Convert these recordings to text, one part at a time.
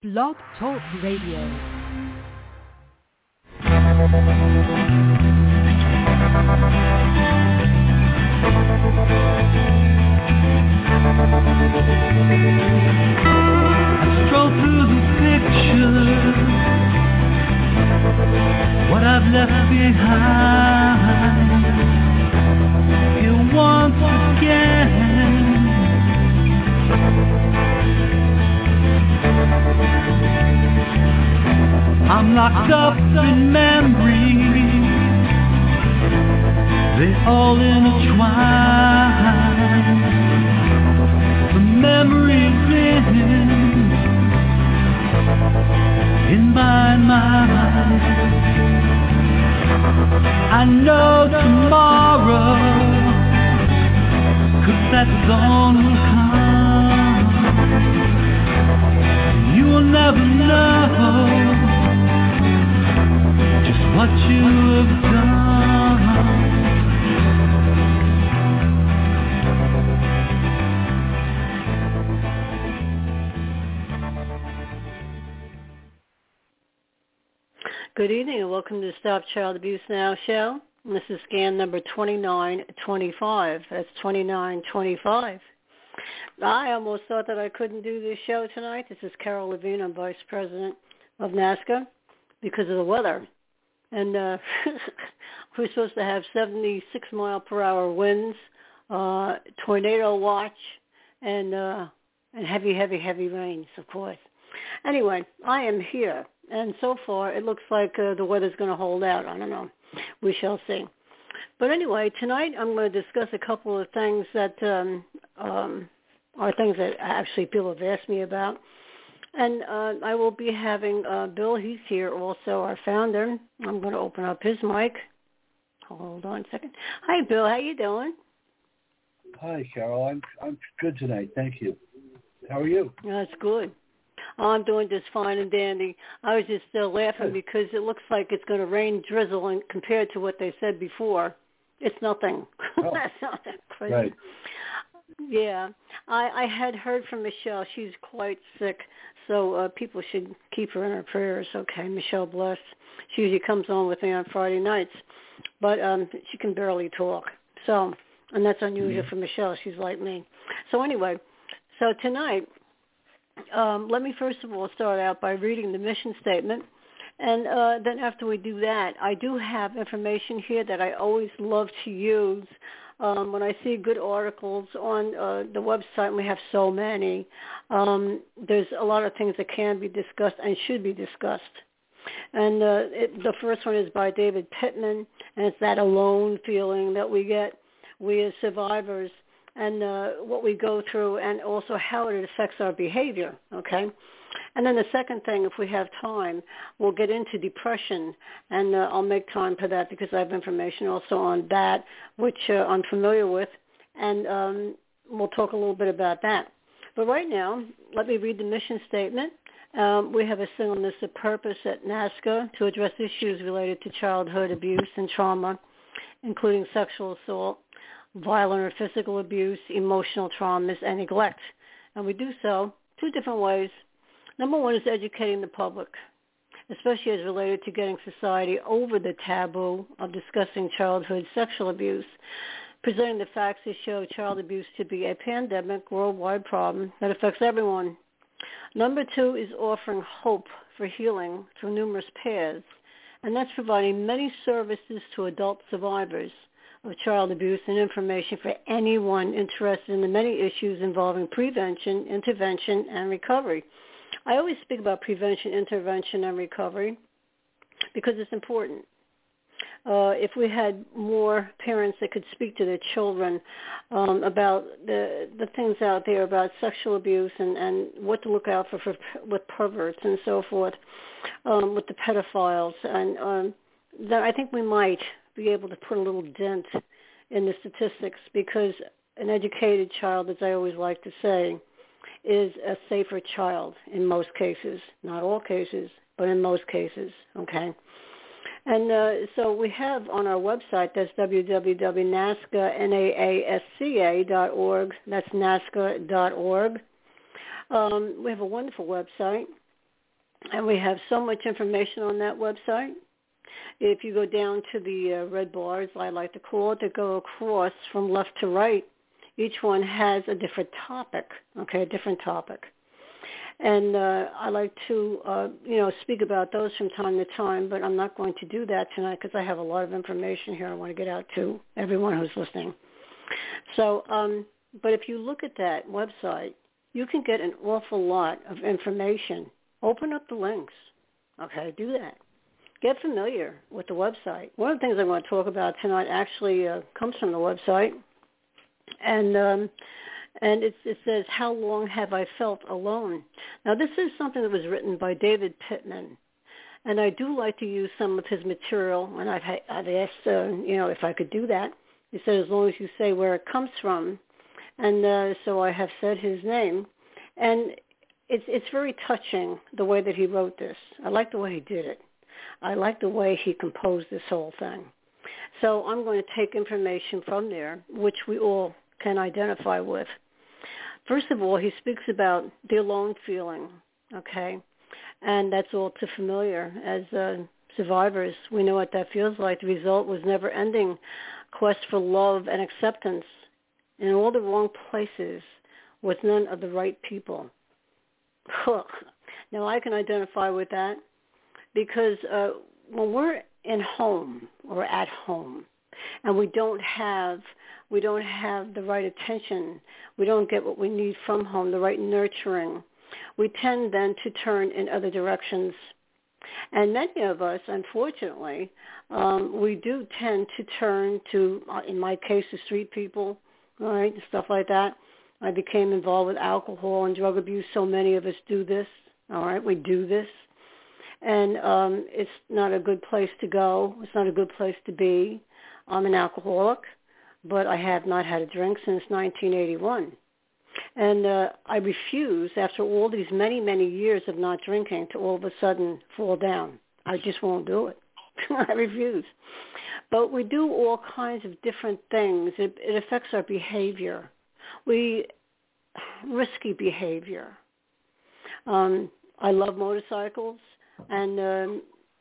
Blog Talk Radio. What I've left behind here once again. I'm locked up in memories, they all intertwine. The memories in my mind. I know tomorrow, 'cause that dawn will come. You will never know just what you have done. Good evening and welcome to the Stop Child Abuse Now show. And this is scan number 2925. That's 2925. I almost thought that I couldn't do this show tonight. This is Carol Levine. I'm Vice President of NASCA because of the weather. And we're supposed to have 76-mile-per-hour winds, tornado watch, and heavy, heavy, heavy rains, of course. Anyway, I am here. And so far, it looks like the weather's going to hold out. I don't know. We shall see. But anyway, tonight I'm going to discuss a couple of things that are things that actually people have asked me about. And I will be having Bill. He's here also, our founder. I'm going to open up his mic. Hold on a second. Hi, Bill. How you doing? Hi, Carol. I'm good tonight. Thank you. How are you? That's good. I'm doing just fine and dandy. I was just laughing because it looks like it's going to rain, drizzle, and compared to what they said before, it's nothing. Oh. That's not that crazy. Right. Yeah. I had heard from Michelle. She's quite sick, so people should keep her in her prayers. Okay, Michelle Bless. She usually comes on with me on Friday nights, but she can barely talk. So, and that's unusual for Michelle. She's like me. So anyway, so tonight, let me first of all start out by reading the mission statement, and then after we do that, I do have information here that I always love to use when I see good articles on the website, and we have so many. There's a lot of things that can be discussed and should be discussed. And the first one is by David Pittman, and it's that alone feeling that we get, we as survivors, and what we go through, and also how it affects our behavior, okay? And then the second thing, if we have time, we'll get into depression, and I'll make time for that because I have information also on that, which I'm familiar with, and we'll talk a little bit about that. But right now, let me read the mission statement. We have a singleness of purpose at NASCA to address issues related to childhood abuse and trauma, including sexual assault, violent or physical abuse, emotional traumas, and neglect. And we do so two different ways. Number one is educating the public, especially as related to getting society over the taboo of discussing childhood sexual abuse, presenting the facts that show child abuse to be a pandemic, worldwide problem that affects everyone. Number two is offering hope for healing through numerous paths, and that's providing many services to adult survivors of child abuse and information for anyone interested in the many issues involving prevention, intervention, and recovery. I always speak about prevention, intervention, and recovery because it's important. If we had more parents that could speak to their children about the things out there about sexual abuse and what to look out for with perverts and so forth, with the pedophiles, and then I think we might be able to put a little dent in the statistics, because an educated child, as I always like to say, is a safer child in most cases. Not all cases, but in most cases, okay? And so we have on our website, that's www.nasca.org. That's nasca.org. We have a wonderful website. And we have so much information on that website. If you go down to the red bars, I like to call it, that go across from left to right, each one has a different topic, okay, a different topic. And I like to, speak about those from time to time, but I'm not going to do that tonight because I have a lot of information here I want to get out to everyone who's listening. So, but if you look at that website, you can get an awful lot of information. Open up the links, okay, do that. Get familiar with the website. One of the things I want to talk about tonight actually comes from the website, and it says, "How long have I felt alone?" Now, this is something that was written by David Pittman, and I do like to use some of his material, and I've asked, if I could do that. He said, as long as you say where it comes from, and so I have said his name, and it's very touching the way that he wrote this. I like the way he did it. I like the way he composed this whole thing. So I'm going to take information from there, which we all can identify with. First of all, he speaks about the alone feeling, okay? And that's all too familiar. As survivors, we know what that feels like. The result was never-ending quest for love and acceptance in all the wrong places with none of the right people. Now, I can identify with that because when we're in home or at home and we don't have the right attention, we don't get what we need from home, the right nurturing, we tend then to turn in other directions. And many of us, unfortunately, we do tend to turn to, in my case, the street people, all right, stuff like that. I became involved with alcohol and drug abuse. So many of us do this, all right, we do this. And it's not a good place to go. It's not a good place to be. I'm an alcoholic, but I have not had a drink since 1981. And I refuse, after all these many, many years of not drinking, to all of a sudden fall down. I just won't do it. I refuse. But we do all kinds of different things. It affects our behavior. Risky behavior. I love motorcycles. And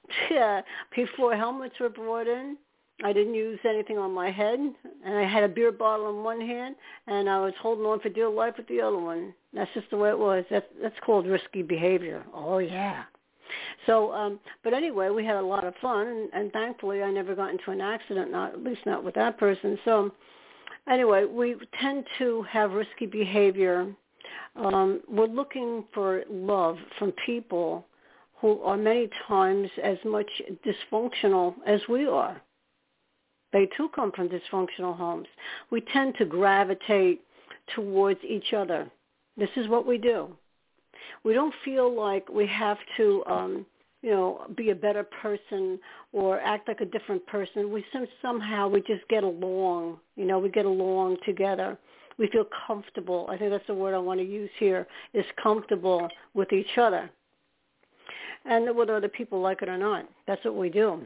before helmets were brought in, I didn't use anything on my head, and I had a beer bottle in one hand, and I was holding on for dear life with the other one. That's just the way it was. That's called risky behavior. Oh, yeah. So, but anyway, we had a lot of fun, and thankfully I never got into an accident, at least not with that person. So anyway, we tend to have risky behavior. We're looking for love from people who are many times as much dysfunctional as we are. They too come from dysfunctional homes. We tend to gravitate towards each other. This is what we do. We don't feel like we have to, be a better person or act like a different person. We somehow just get along. We get along together. We feel comfortable. I think that's the word I want to use here, is comfortable with each other. And whether other people like it or not, that's what we do.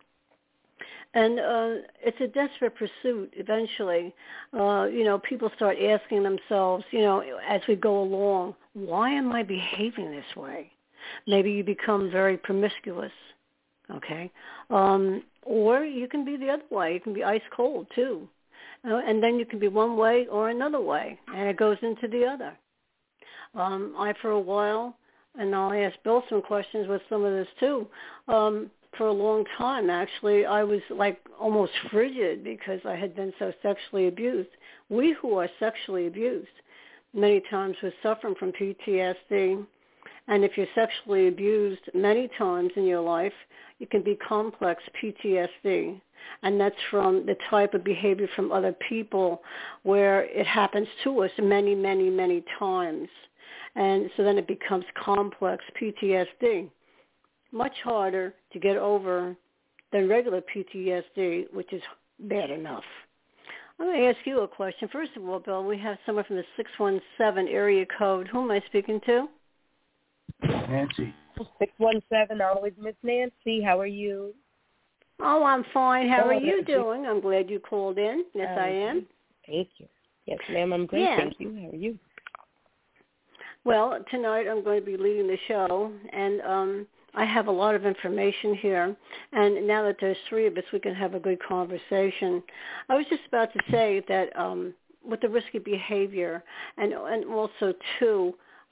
And it's a desperate pursuit eventually. People start asking themselves, as we go along, why am I behaving this way? Maybe you become very promiscuous, okay? Or you can be the other way. You can be ice cold too. And then you can be one way or another way, and it goes into the other. For a while, and I'll ask Bill some questions with some of this too, for a long time, actually, I was like almost frigid because I had been so sexually abused. We who are sexually abused many times we're suffering from PTSD. And if you're sexually abused many times in your life, it can be complex PTSD. And that's from the type of behavior from other people where it happens to us many, many, many times. And so then it becomes complex PTSD. Much harder to get over than regular PTSD, which is bad enough. I'm going to ask you a question. First of all, Bill, we have someone from the 617 area code. Who am I speaking to? Nancy. 617, always Miss Nancy. How are you? Oh, I'm fine. How are you doing? I'm glad you called in. Yes, I am. Thank you. Yes, ma'am, I'm great. Yeah. Thank you. How are you? Well, tonight I'm going to be leading the show, and I have a lot of information here. And now that there's three of us, we can have a good conversation. I was just about to say that with the risky behavior, and also too,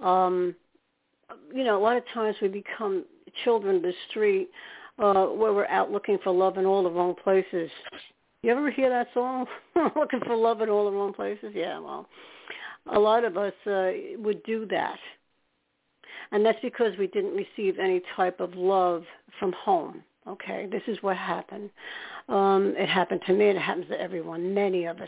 a lot of times we become children of the street, where we're out looking for love in all the wrong places. You ever hear that song? Looking for love in all the wrong places? Yeah, well, a lot of us would do that. And that's because we didn't receive any type of love from home. Okay, this is what happened. It happened to me, and it happens to everyone, many of us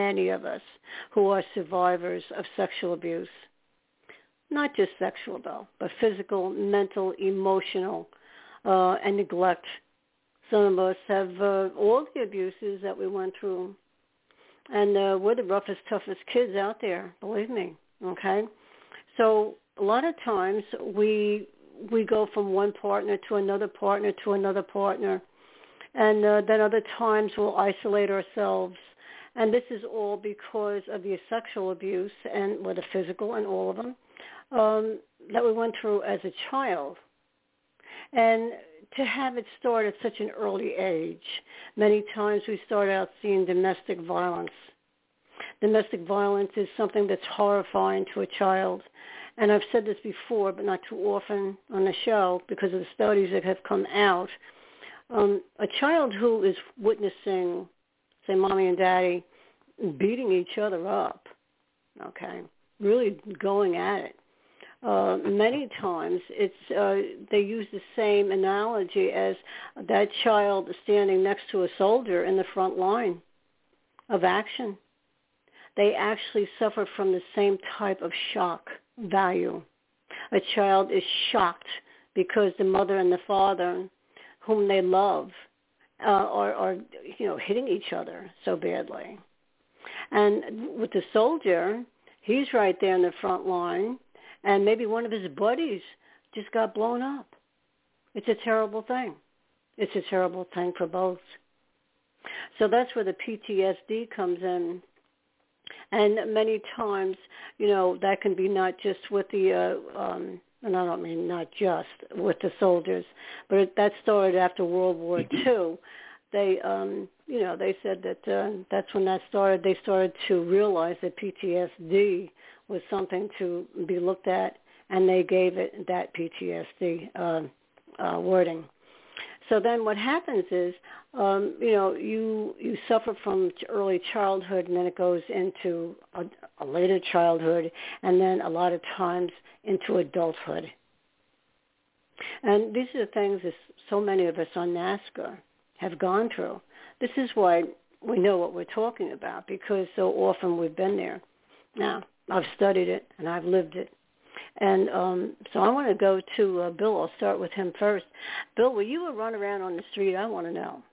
who are survivors of sexual abuse. Not just sexual, though, but physical, mental, emotional, and neglect. Some of us have all the abuses that we went through. And we're the roughest, toughest kids out there, believe me, okay? So a lot of times we go from one partner to another partner to another partner. And then other times we'll isolate ourselves. And this is all because of the sexual abuse and or the physical and all of them that we went through as a child. And to have it start at such an early age, many times we start out seeing domestic violence. Domestic violence is something that's horrifying to a child. And I've said this before, but not too often on the show because of the studies that have come out. A child who is witnessing, say, mommy and daddy beating each other up, okay, really going at it. Many times they use the same analogy as that child standing next to a soldier in the front line of action. They actually suffer from the same type of shock value. A child is shocked because the mother and the father, whom they love, are hitting each other so badly. And with the soldier, he's right there in the front line, and maybe one of his buddies just got blown up. It's a terrible thing. It's a terrible thing for both. So that's where the PTSD comes in. And many times, that can be not just with the, and I don't mean not just with the soldiers, but that started after World War II. They, they said that that's when that started. They started to realize that PTSD was something to be looked at, and they gave it that PTSD wording. So then what happens is, you suffer from early childhood, and then it goes into a later childhood, and then a lot of times into adulthood. And these are the things that so many of us on NAASCA have gone through. This is why we know what we're talking about, because so often we've been there. Now, I've studied it, and I've lived it. And so I want to go to Bill. I'll start with him first. Bill, were you a run around on the street? I want to know.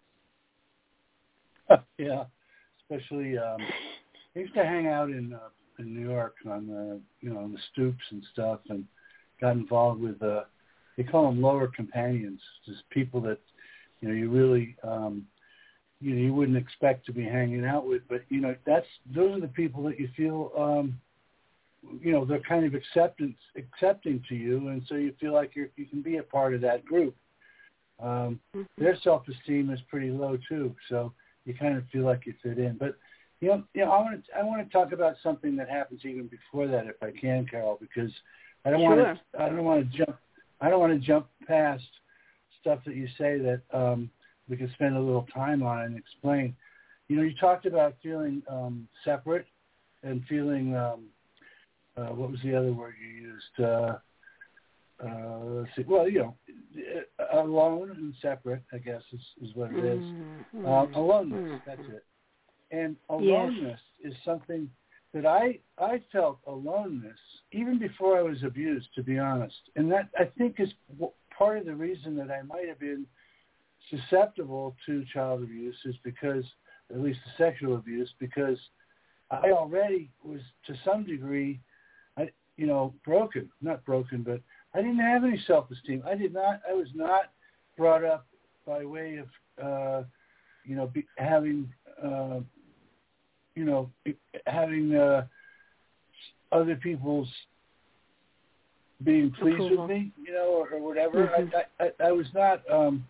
Yeah, especially I used to hang out in New York on the stoops and stuff, and got involved with they call them lower companions, just people that you really you wouldn't expect to be hanging out with, but those are the people that you feel they're kind of accepting to you, and so you feel like you can be a part of that group. Their self-esteem is pretty low too, so you kind of feel like you fit in. But I want to talk about something that happens even before that, if I can, Carol, because I don't want to jump past stuff that you say that we can spend a little time on and explain. You talked about feeling separate and feeling what was the other word you used? Let's see. Well, alone and separate, I guess, is what it is. Aloneness, that's it. And aloneness is something that I felt aloneness even before I was abused, to be honest. And that, I think, is part of the reason that I might have been susceptible to child abuse, is because, at least the sexual abuse, because I already was, to some degree, broken. Not broken, but I didn't have any self-esteem. I was not brought up by way of, having other people's being pleased approval with me, or whatever. I was not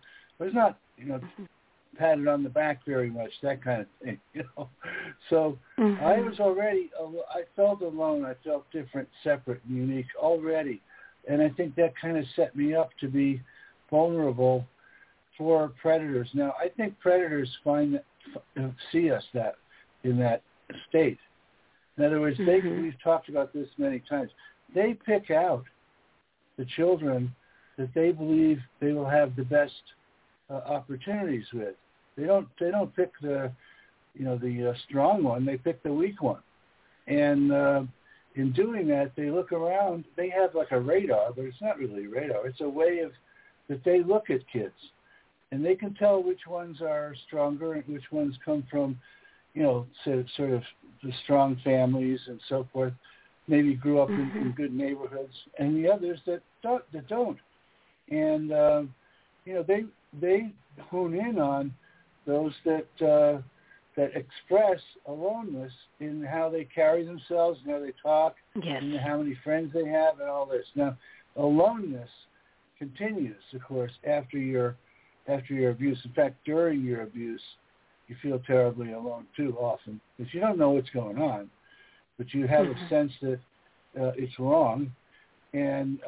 patted on the back very much, that kind of thing, So I was already, I felt alone. I felt different, separate, and unique already. And I think that kind of set me up to be vulnerable for predators. Now, I think predators see us in that state. In other words, we've talked about this many times. They pick out the children that they believe they will have the best opportunities with. They don't pick the strong one. They pick the weak one. And in doing that, they look around. They have like a radar, but it's not really a radar. It's a way that they look at kids, and they can tell which ones are stronger and which ones come from, sort of the strong families and so forth. Maybe grew up in good neighborhoods, and the others that don't. And they hone in on those that express aloneness in how they carry themselves and how they talk, and how many friends they have, and all this. Now, aloneness continues, of course, after your abuse. In fact, during your abuse, you feel terribly alone too often, because you don't know what's going on, but you have a sense that it's wrong, and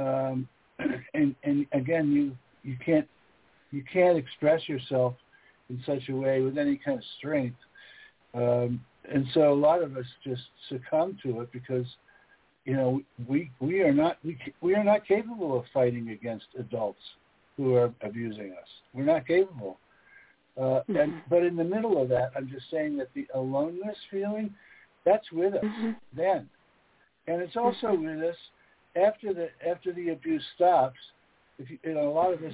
again, you can't express yourself in such a way with any kind of strength, and so a lot of us just succumb to it because we are not capable of fighting against adults who are abusing us. We're not capable. But in the middle of that, I'm just saying that the aloneness feeling, that's with us then, and it's also with us after the abuse stops. A lot of us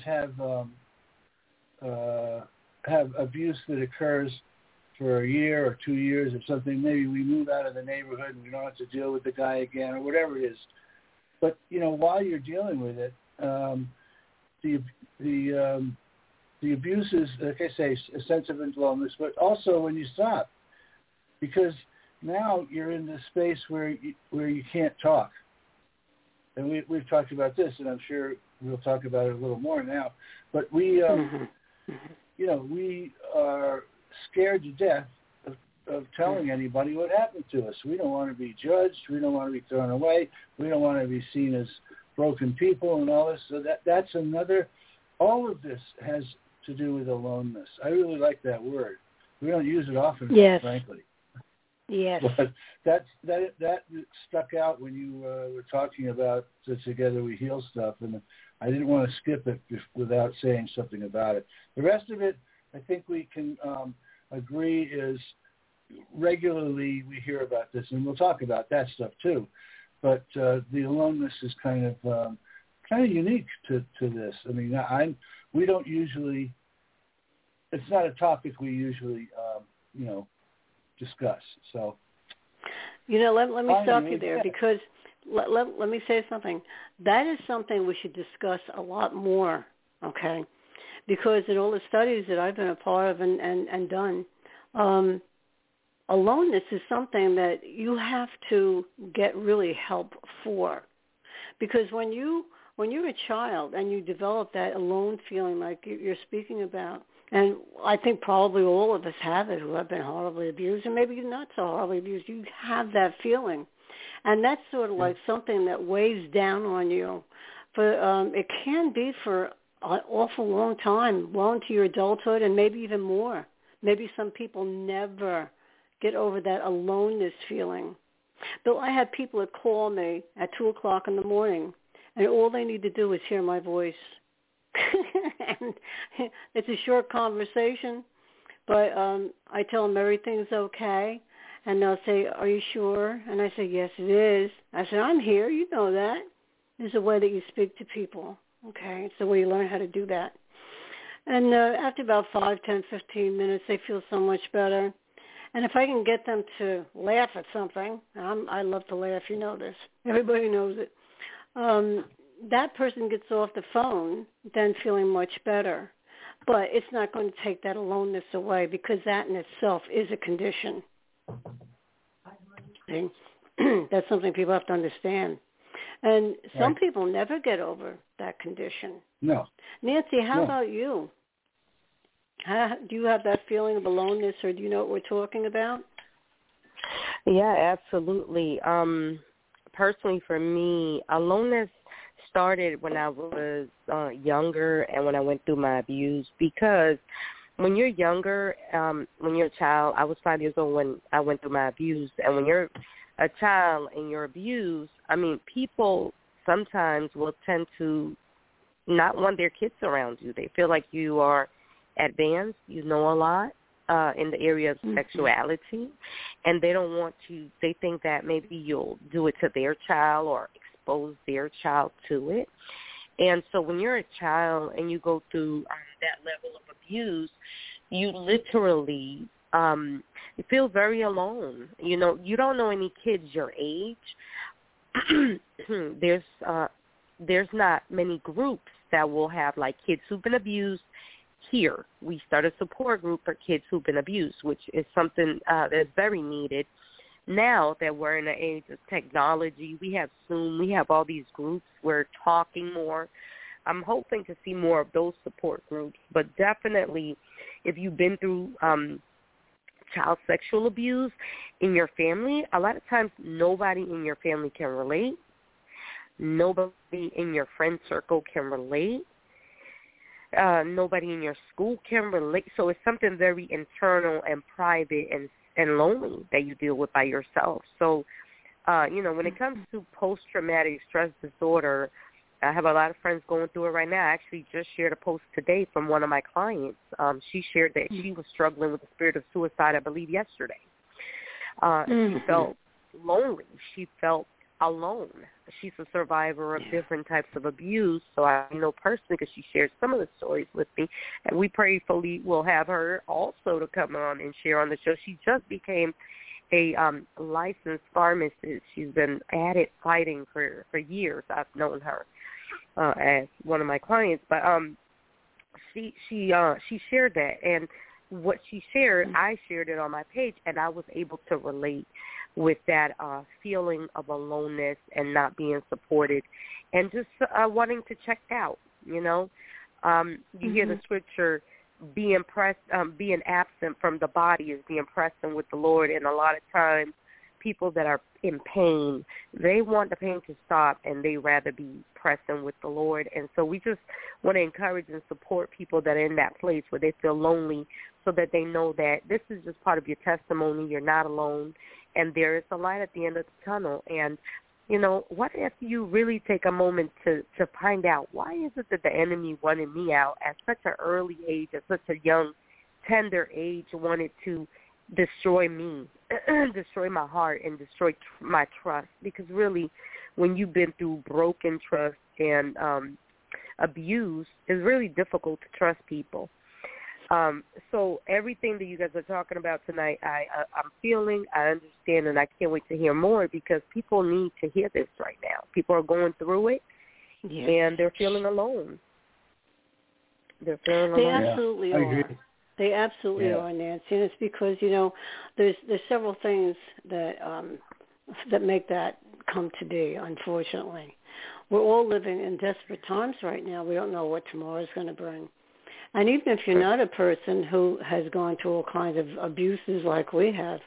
have abuse that occurs for a year or 2 years or something. Maybe we move out of the neighborhood and we don't have to deal with the guy again or whatever it is. But while you're dealing with it, the abuse is, like I say, a sense of aloneness, but also when you stop, because now you're in this space where you can't talk. And we've talked about this, and I'm sure we'll talk about it a little more now. But we are scared to death of telling anybody what happened to us. We don't want to be judged. We don't want to be thrown away. We don't want to be seen as broken people and all this. So that's another. All of this has to do with aloneness. I really like that word. We don't use it often, frankly. Yes. But that stuck out when you were talking about the Together We Heal stuff, and I didn't want to skip it without saying something about it. The rest of it, I think we can agree is regularly we hear about this, and we'll talk about that stuff too. But the aloneness is kind of unique to this. I mean, we don't usually. It's not a topic we usually, discuss. So, let me stop you there because let me say something. That is something we should discuss a lot more, okay? Because in all the studies that I've been a part of and done, aloneness is something that you have to get really help for. Because when you're a child and you develop that alone feeling like you're speaking about, and I think probably all of us have it who have been horribly abused, and maybe not so horribly abused, you have that feeling. And that's sort of like something that weighs down on you. It can be for an awful long time, well into your adulthood, and maybe even more. Maybe some people never get over that aloneness feeling. But I have people that call me at 2 o'clock in the morning, and all they need to do is hear my voice. And it's a short conversation, but I tell them everything's okay, and they'll say, "Are you sure?" And I say, "Yes, it is." I said, "I'm here. You know that." There's a way that you speak to people, okay? It's the way you learn how to do that. And after about 5, 10, 15 minutes, they feel so much better. And if I can get them to laugh at something, I love to laugh, you know this. Everybody knows it. That person gets off the phone then feeling much better. But it's not going to take that aloneness away because that in itself is a condition. That's something people have to understand. And some Right. people never get over that condition. No. Nancy, how No. about you? Do you have that feeling of aloneness, or do you know what we're talking about? Yeah, absolutely. Personally, for me, aloneness started when I was younger and when I went through my abuse, because when you're younger, when you're a child, I was 5 years old when I went through my abuse, and when you're a child and you're abused, I mean, people sometimes will tend to not want their kids around you. They feel like you are advanced, you know a lot in the area of sexuality, and they don't want to, they think that maybe you'll do it to their child or expose their child to it. And so when you're a child and you go through that level of abuse, you literally you feel very alone. You know, you don't know any kids your age. There's not many groups that will have like kids who've been abused. Here, we start a support group for kids who've been abused, which is something that's very needed. Now that we're in the age of technology, we have Zoom, we have all these groups, we're talking more. I'm hoping to see more of those support groups, but definitely if you've been through child sexual abuse in your family, a lot of times nobody in your family can relate. Nobody in your friend circle can relate. Nobody in your school can relate. So it's something very internal and private and lonely that you deal with by yourself. So, when it comes to post-traumatic stress disorder, I have a lot of friends going through it right now. I actually just shared a post today from one of my clients. She shared that she was struggling with the spirit of suicide, I believe, yesterday. She felt lonely. She felt alone. She's a survivor of different types of abuse, so I know personally because she shared some of the stories with me, and we prayerfully will have her also to come on and share on the show. She just became a licensed pharmacist. She's been at it fighting for years. I've known her as one of my clients, but she shared that, and what she shared, I shared it on my page, and I was able to relate with that feeling of aloneness and not being supported and just wanting to check out, you know. You hear the scripture, being absent from the body is being present with the Lord, and a lot of times people that are in pain, they want the pain to stop and they rather be present with the Lord. And so we just want to encourage and support people that are in that place where they feel lonely, so that they know that this is just part of your testimony. You're not alone, and there is a light at the end of the tunnel. And, you know, what if you really take a moment to find out, why is it that the enemy wanted me out at such an early age, at such a young, tender age, wanted to destroy me, destroy my heart, and destroy my trust? Because really, when you've been through broken trust and abuse, it's really difficult to trust people. So everything that you guys are talking about tonight, I'm feeling, I understand, and I can't wait to hear more, because people need to hear this right now. People are going through it, and they're feeling alone. They're feeling alone. They absolutely are. They absolutely are, Nancy, and it's because, you know, there's several things that make that come to be, unfortunately. We're all living in desperate times right now. We don't know what tomorrow is going to bring. And even if you're not a person who has gone through all kinds of abuses like we have,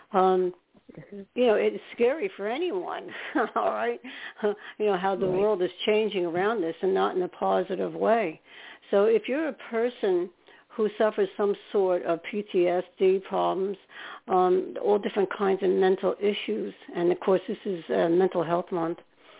you know, it's scary for anyone, all right? You know, how the world is changing around this, and not in a positive way. So if you're a person who suffers some sort of PTSD problems, all different kinds of mental issues, and of course this is Mental Health Month,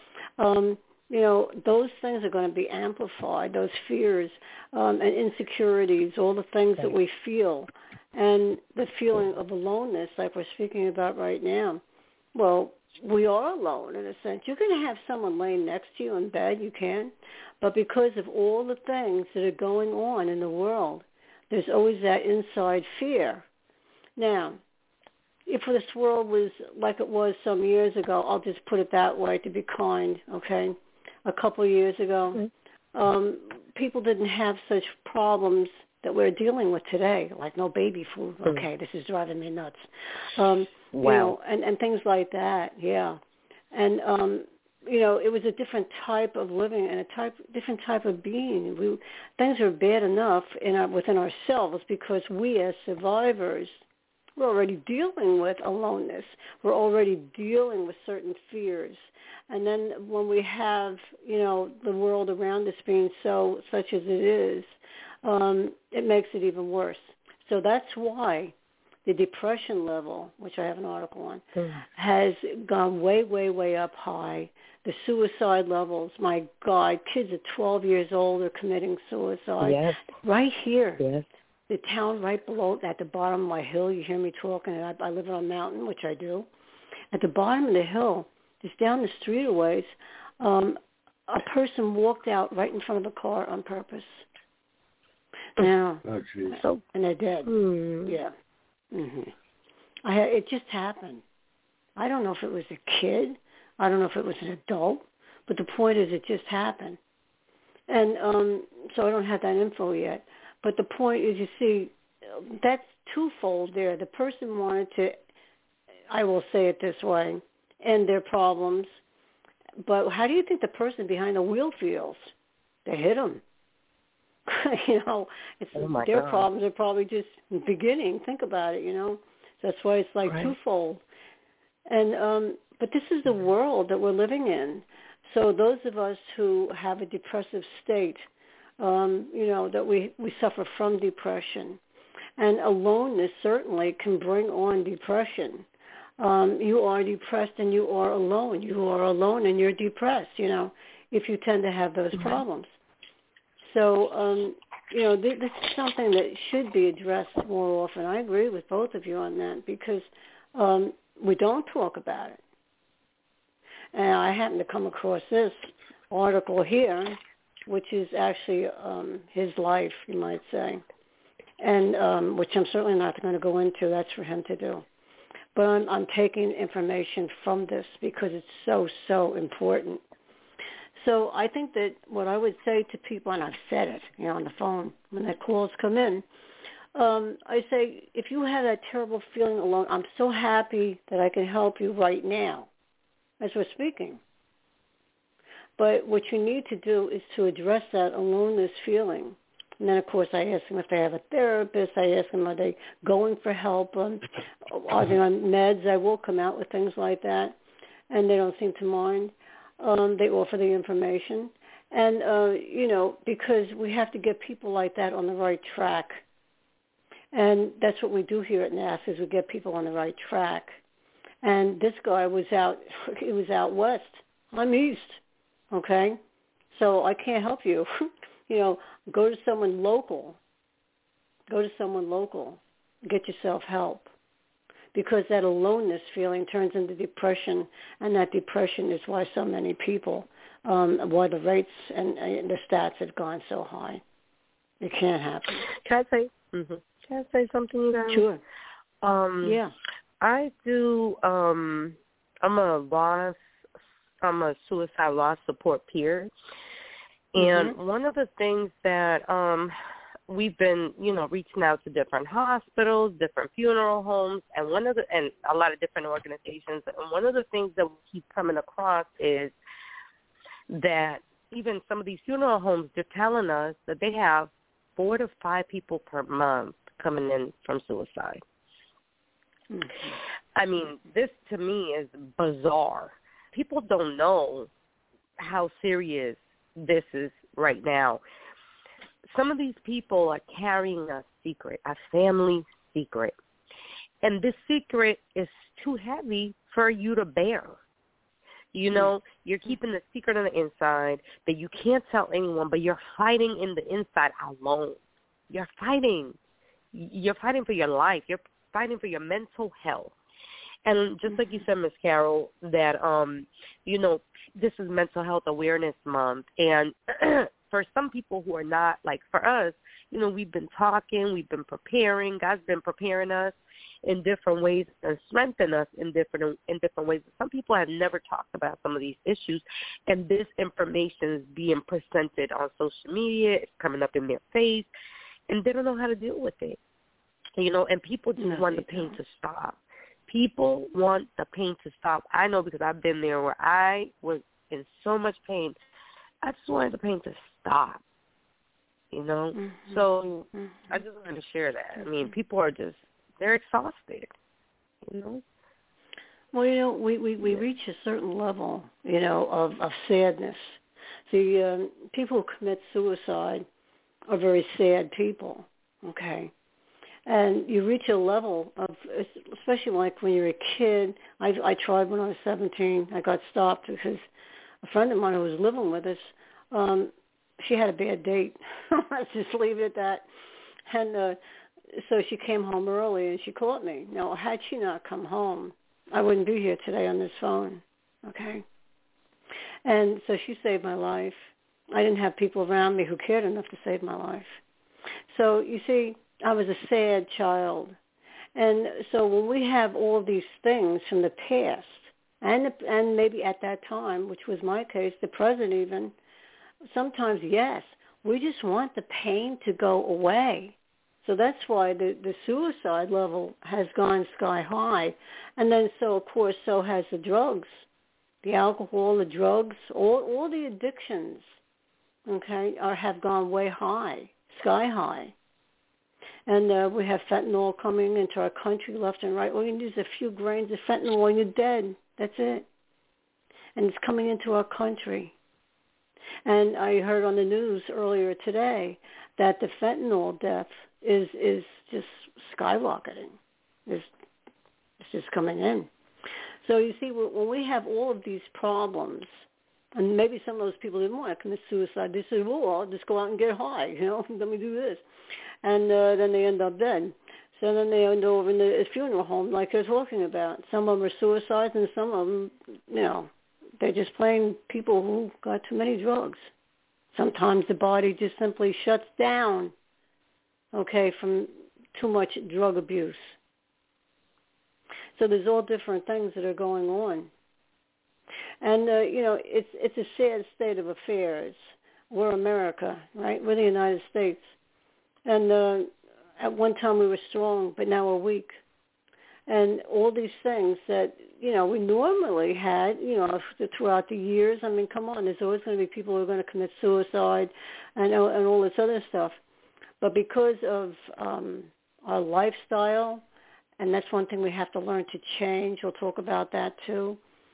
you know, those things are going to be amplified, those fears and insecurities, all the things that we feel, and the feeling of aloneness like we're speaking about right now. Well, we are alone in a sense. You're going to have someone laying next to you in bed, you can, but because of all the things that are going on in the world, there's always that inside fear. Now, if this world was like it was some years ago, I'll just put it that way to be kind, okay? A couple of years ago, people didn't have such problems that we're dealing with today, like no baby food. Okay, this is driving me nuts. You know, and things like that, yeah. And it was a different type of living and different type of being. Things are bad enough within ourselves because we as survivors, we're already dealing with aloneness. We're already dealing with certain fears. And then when we have, the world around us being such as it is, it makes it even worse. So that's why the depression level, which I have an article on, has gone way, way, way up high. The suicide levels, my God, kids at 12 years old are committing suicide. Yes. Right here. Yes. The town right below, at the bottom of my hill, you hear me talking, and I live on a mountain, which I do. At the bottom of the hill, just down the street a ways, a person walked out right in front of a car on purpose. Now, and they're dead. Yeah. It just happened. I don't know if it was a kid. I don't know if it was an adult. But the point is it just happened. And so I don't have that info yet. But the point is, you see, that's twofold there. The person wanted to, I will say it this way, end their problems. But how do you think the person behind the wheel feels? They hit them. Their problems are probably just beginning. Think about it, That's why it's like twofold. And but this is the world that we're living in. So those of us who have a depressive state, that we suffer from depression. And aloneness certainly can bring on depression. You are depressed and you are alone. You are alone and you're depressed, if you tend to have those problems. So, this is something that should be addressed more often. I agree with both of you on that because we don't talk about it. And I happen to come across this article here, which is actually his life, you might say, and which I'm certainly not going to go into. That's for him to do. But I'm taking information from this because it's so, so important. So I think that what I would say to people, and I've said it, on the phone when the calls come in, I say, if you have that terrible feeling alone, I'm so happy that I can help you right now as we're speaking. But what you need to do is to address that aloneness feeling. And then, of course, I ask them if they have a therapist. I ask them, are they going for help? Are they on meds? I will come out with things like that, and they don't seem to mind. They offer the information. And, because we have to get people like that on the right track. And that's what we do here at NAS is we get people on the right track. And this guy was out west. I'm east, okay? So I can't help you. Go to someone local. Get yourself help. Because that aloneness feeling turns into depression, and that depression is why so many people, why the rates and the stats have gone so high. It can't happen. Can I say something, you guys? Sure. Yeah. I do. I'm a suicide loss support peer, and one of the things that we've been, reaching out to different hospitals, different funeral homes, and a lot of different organizations. And one of the things that we keep coming across is that even some of these funeral homes, they're telling us that they have 4 to 5 people per month coming in from suicide. Mm-hmm. I mean, this to me is bizarre. People don't know how serious this is right now. Some of these people are carrying a secret, a family secret. And this secret is too heavy for you to bear. You're keeping the secret on the inside that you can't tell anyone, but you're fighting in the inside alone. You're fighting. You're fighting for your life. You're fighting for your mental health. And just like you said, Ms. Carol, that, this is Mental Health Awareness Month. And for some people who are not, like for us, we've been talking, we've been preparing. God's been preparing us in different ways and strengthen us in different ways. Some people have never talked about some of these issues, and this information is being presented on social media. It's coming up in their face, and they don't know how to deal with it. And people just want the pain to stop. People want the pain to stop. I know because I've been there where I was in so much pain. I just wanted the pain to stop, you know. Mm-hmm. So mm-hmm. I just wanted to share that. I mean, people are just, they're exhausted, you know. Well, you know, we reach a certain level, you know, of sadness. The people who commit suicide are very sad people, okay? And you reach a level of, especially like when you're a kid. I tried when I was 17. I got stopped because a friend of mine who was living with us, she had a bad date. Let's just leave it at that. And so she came home early and she caught me. Now, had she not come home, I wouldn't be here today on this phone, okay? And so she saved my life. I didn't have people around me who cared enough to save my life. So, you see, I was a sad child. And so when we have all of these things from the past, and maybe at that time, which was my case, the present even, sometimes, yes, we just want the pain to go away. So that's why the suicide level has gone sky high. And then so, of course, so has the drugs, the alcohol, the drugs, all the addictions, okay, have gone way high, sky high. And we have fentanyl coming into our country left and right. All you need is a few grains of fentanyl and you're dead. That's it. And it's coming into our country. And I heard on the news earlier today that the fentanyl death is just skyrocketing. It's just coming in. So you see, when we have all of these problems, and maybe some of those people didn't want to commit suicide. They said, well, I'll just go out and get high, you know, let me do this. And then they end up dead. So then they end over in the funeral home like they're talking about. Some of them are suicides and some of them, you know, they're just plain people who got too many drugs. Sometimes the body just simply shuts down, okay, from too much drug abuse. So there's all different things that are going on. And, you know, it's a sad state of affairs. We're America, right? We're the United States. And at one time we were strong, but now we're weak. And all these things that, you know, we normally had, you know, throughout the years. I mean, come on, there's always going to be people who are going to commit suicide and all this other stuff. But because of our lifestyle, and that's one thing we have to learn to change. We'll talk about that too.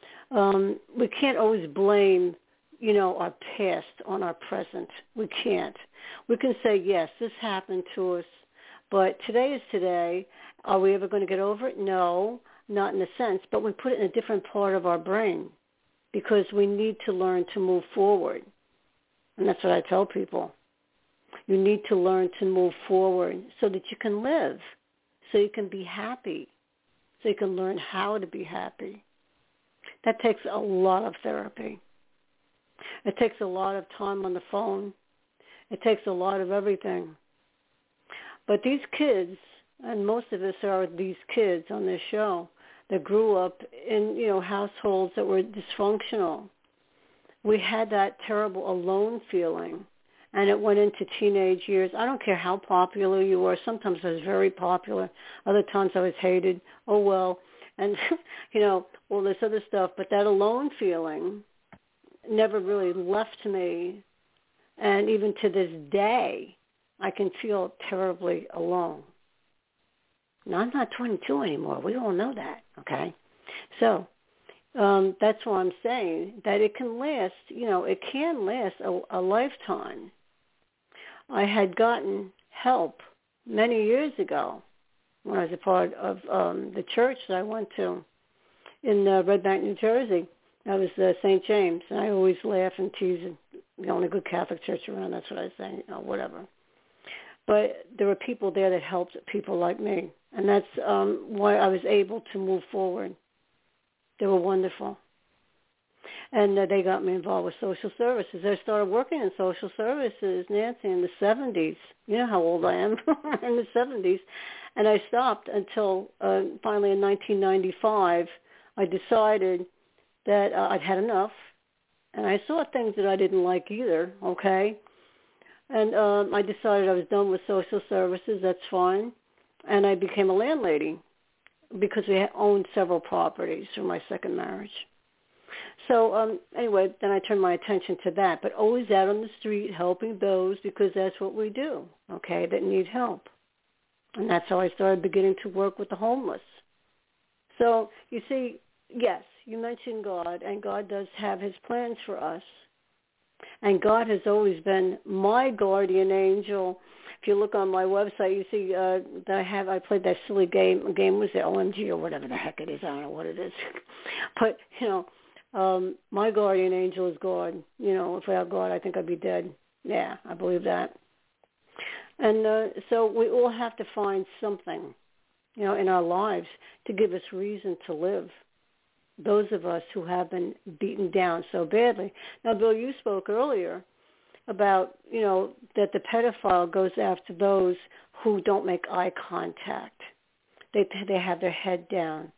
We can't always blame, you know, our past on our present. We can't. We can say, yes, this happened to us, but today is today. Are we ever going to get over it? No, not in a sense, but we put it in a different part of our brain because we need to learn to move forward. And that's what I tell people. You need to learn to move forward so that you can live, so you can be happy, so you can learn how to be happy. That takes a lot of therapy. It takes a lot of time on the phone. It takes a lot of everything. But these kids, and most of us are these kids on this show, that grew up in, you know, households that were dysfunctional. We had that terrible alone feeling, and it went into teenage years. I don't care how popular you were. Sometimes I was very popular. Other times I was hated. Oh, well. And, you know, all this other stuff. But that alone feeling never really left me. And even to this day, I can feel terribly alone. Now, I'm not 22 anymore. We all know that, okay? So that's why I'm saying that it can last, you know, it can last a lifetime. I had gotten help many years ago when I was a part of the church that I went to in Red Bank, New Jersey. That was St. James, and I always laugh and tease the only good Catholic church around. That's what I say, you know, whatever. But there were people there that helped people like me, and that's why I was able to move forward. They were wonderful. And they got me involved with social services. I started working in social services, Nancy, in the 70s. You know how old I am, in the 70s. And I stopped until finally in 1995, I decided that I'd had enough. And I saw things that I didn't like either, okay? And I decided I was done with social services. That's fine. And I became a landlady because we owned several properties through my second marriage. So anyway, then I turned my attention to that, but always out on the street helping those because that's what we do, okay, that need help. And that's how I started beginning to work with the homeless. So you see, yes, you mentioned God, and God does have his plans for us. And God has always been my guardian angel. If you look on my website, you see that I played that silly game was it OMG or whatever the heck it is. I don't know what it is. But, my guardian angel is God. Without God, I think I'd be dead. Yeah, I believe that. And so we all have to find something, in our lives to give us reason to live. Those of us who have been beaten down so badly. Now, Bill, you spoke earlier about, that the pedophile goes after those who don't make eye contact. They have their head down.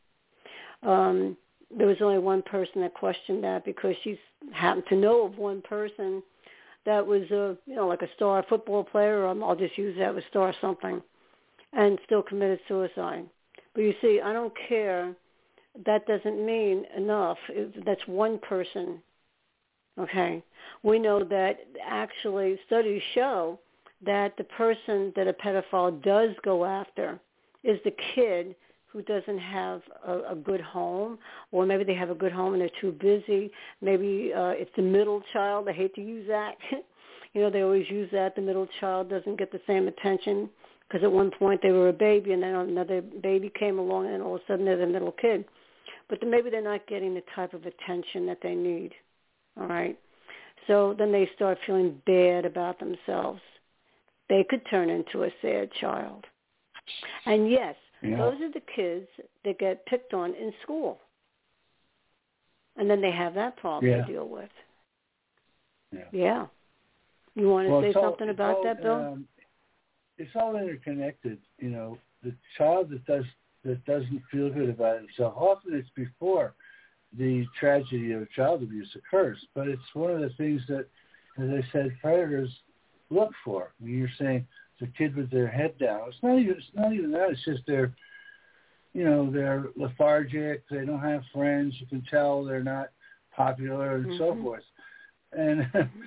There was only one person that questioned that because she happened to know of one person that was, like a star football player, or I'll just use that, was star something, and still committed suicide. But you see, I don't care. That doesn't mean enough. That's one person, okay? We know that actually studies show that the person that a pedophile does go after is the kid who doesn't have a good home, or maybe they have a good home and they're too busy. Maybe it's the middle child. I hate to use that. They always use that. The middle child doesn't get the same attention because at one point they were a baby and then another baby came along and all of a sudden they're the middle kid. But maybe they're not getting the type of attention that they need, all right? So then they start feeling bad about themselves. They could turn into a sad child. And yes, those are the kids that get picked on in school. And then they have that problem to deal with. Yeah. You want to say something about that, Bill? It's all interconnected. The child that doesn't feel good about himself, often it's before the tragedy of child abuse occurs. But it's one of the things that, as I said, predators look for. When you're saying the kid with their head down, it's not even that. It's just they're lethargic. They don't have friends. You can tell they're not popular and so forth. And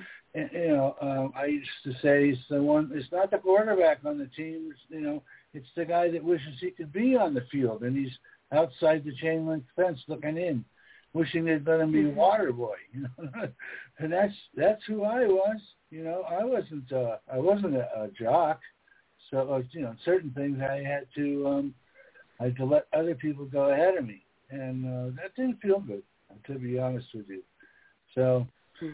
I used to say it's not the quarterback on the team. It's the guy that wishes he could be on the field, and he's outside the chain link fence looking in, wishing they'd let him be a water boy. And that's who I was. I wasn't a jock. So certain things I had to let other people go ahead of me, and that didn't feel good, to be honest with you. So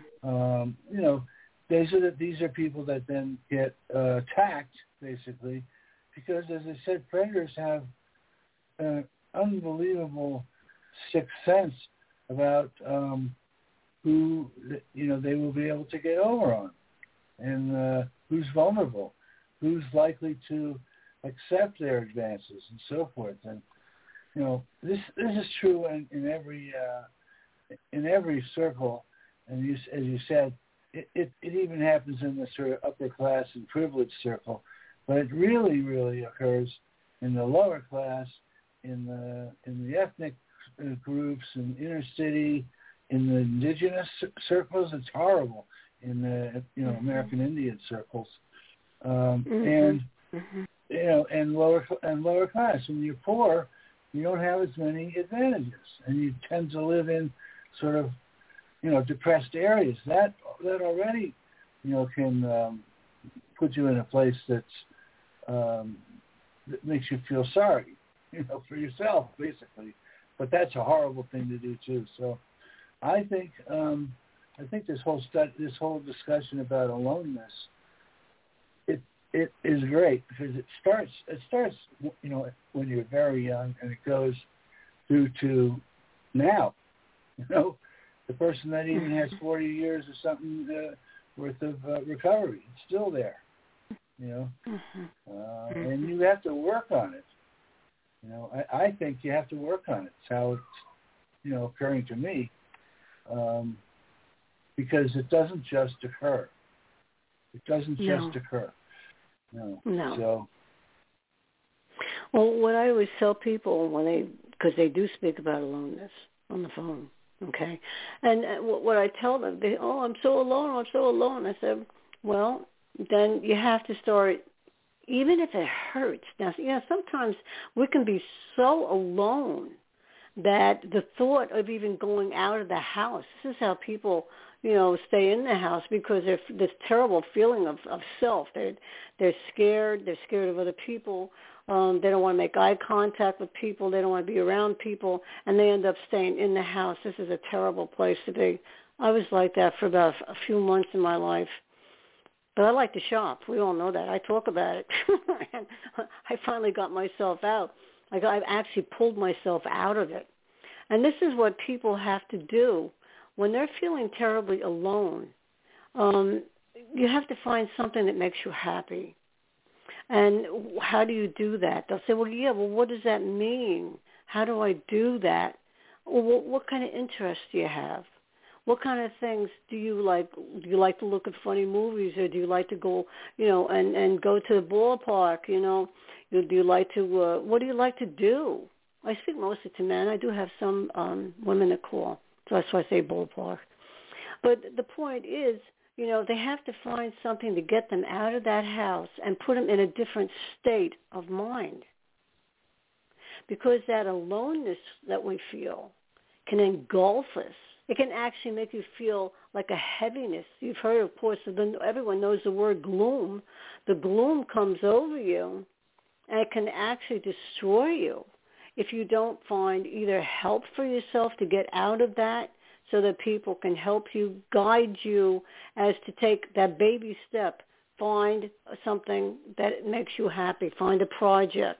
these are people that then get attacked basically. Because, as I said, predators have an unbelievable sixth sense about who they will be able to get over on, and who's vulnerable, who's likely to accept their advances, and so forth. And this is true in every circle. And as you said, it even happens in the sort of upper class and privileged circle. But it really, really occurs in the lower class, in the ethnic groups, in inner city, in the indigenous circles. It's horrible in the American Indian circles, and lower class. When you're poor, you don't have as many advantages, and you tend to live in sort of depressed areas. That already can put you in a place that makes you feel sorry, for yourself, basically. But that's a horrible thing to do too. So, I think this whole discussion about aloneness, it is great because it starts when you're very young, and it goes through to now. The person that even has 40 years or something worth of recovery, it's still there. And you have to work on it. I think you have to work on it. It's how it's, occurring to me, because it doesn't just occur. It doesn't just occur. No. So. Well, what I always tell people because they do speak about aloneness on the phone, Okay, and what I tell them, I'm so alone. I said, well, then you have to start, even if it hurts. Now, sometimes we can be so alone that the thought of even going out of the house, this is how people, stay in the house, because there's this terrible feeling of self. They're scared. They're scared of other people. They don't want to make eye contact with people. They don't want to be around people, and they end up staying in the house. This is a terrible place to be. I was like that for about a few months in my life. But I like to shop. We all know that. I talk about it. And I finally got myself out. I've actually pulled myself out of it. And this is what people have to do when they're feeling terribly alone. You have to find something that makes you happy. And how do you do that? They'll say, well, what does that mean? How do I do that? Well, what kind of interests do you have? What kind of things do you like? Do you like to look at funny movies, or do you like to go, and go to the ballpark? Do you like to? What do you like to do? I speak mostly to men. I do have some women that call, so that's why I say ballpark. But the point is, they have to find something to get them out of that house and put them in a different state of mind. Because that aloneness that we feel can engulf us. It can actually make you feel like a heaviness. You've heard, of course, everyone knows the word gloom. The gloom comes over you, and it can actually destroy you if you don't find either help for yourself to get out of that, so that people can help you, guide you as to take that baby step. Find something that makes you happy. Find a project.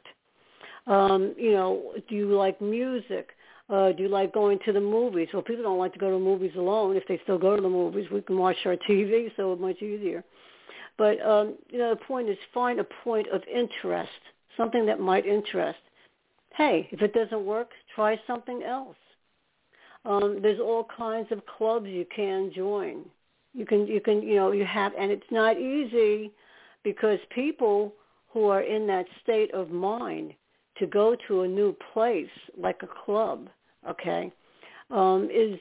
Do you like music? Do you like going to the movies? Well, people don't like to go to the movies alone. If they still go to the movies, we can watch our TV, so it's much easier. But, the point is, find a point of interest, something that might interest. Hey, if it doesn't work, try something else. There's all kinds of clubs you can join. You have, and it's not easy, because people who are in that state of mind to go to a new place like a club, okay, is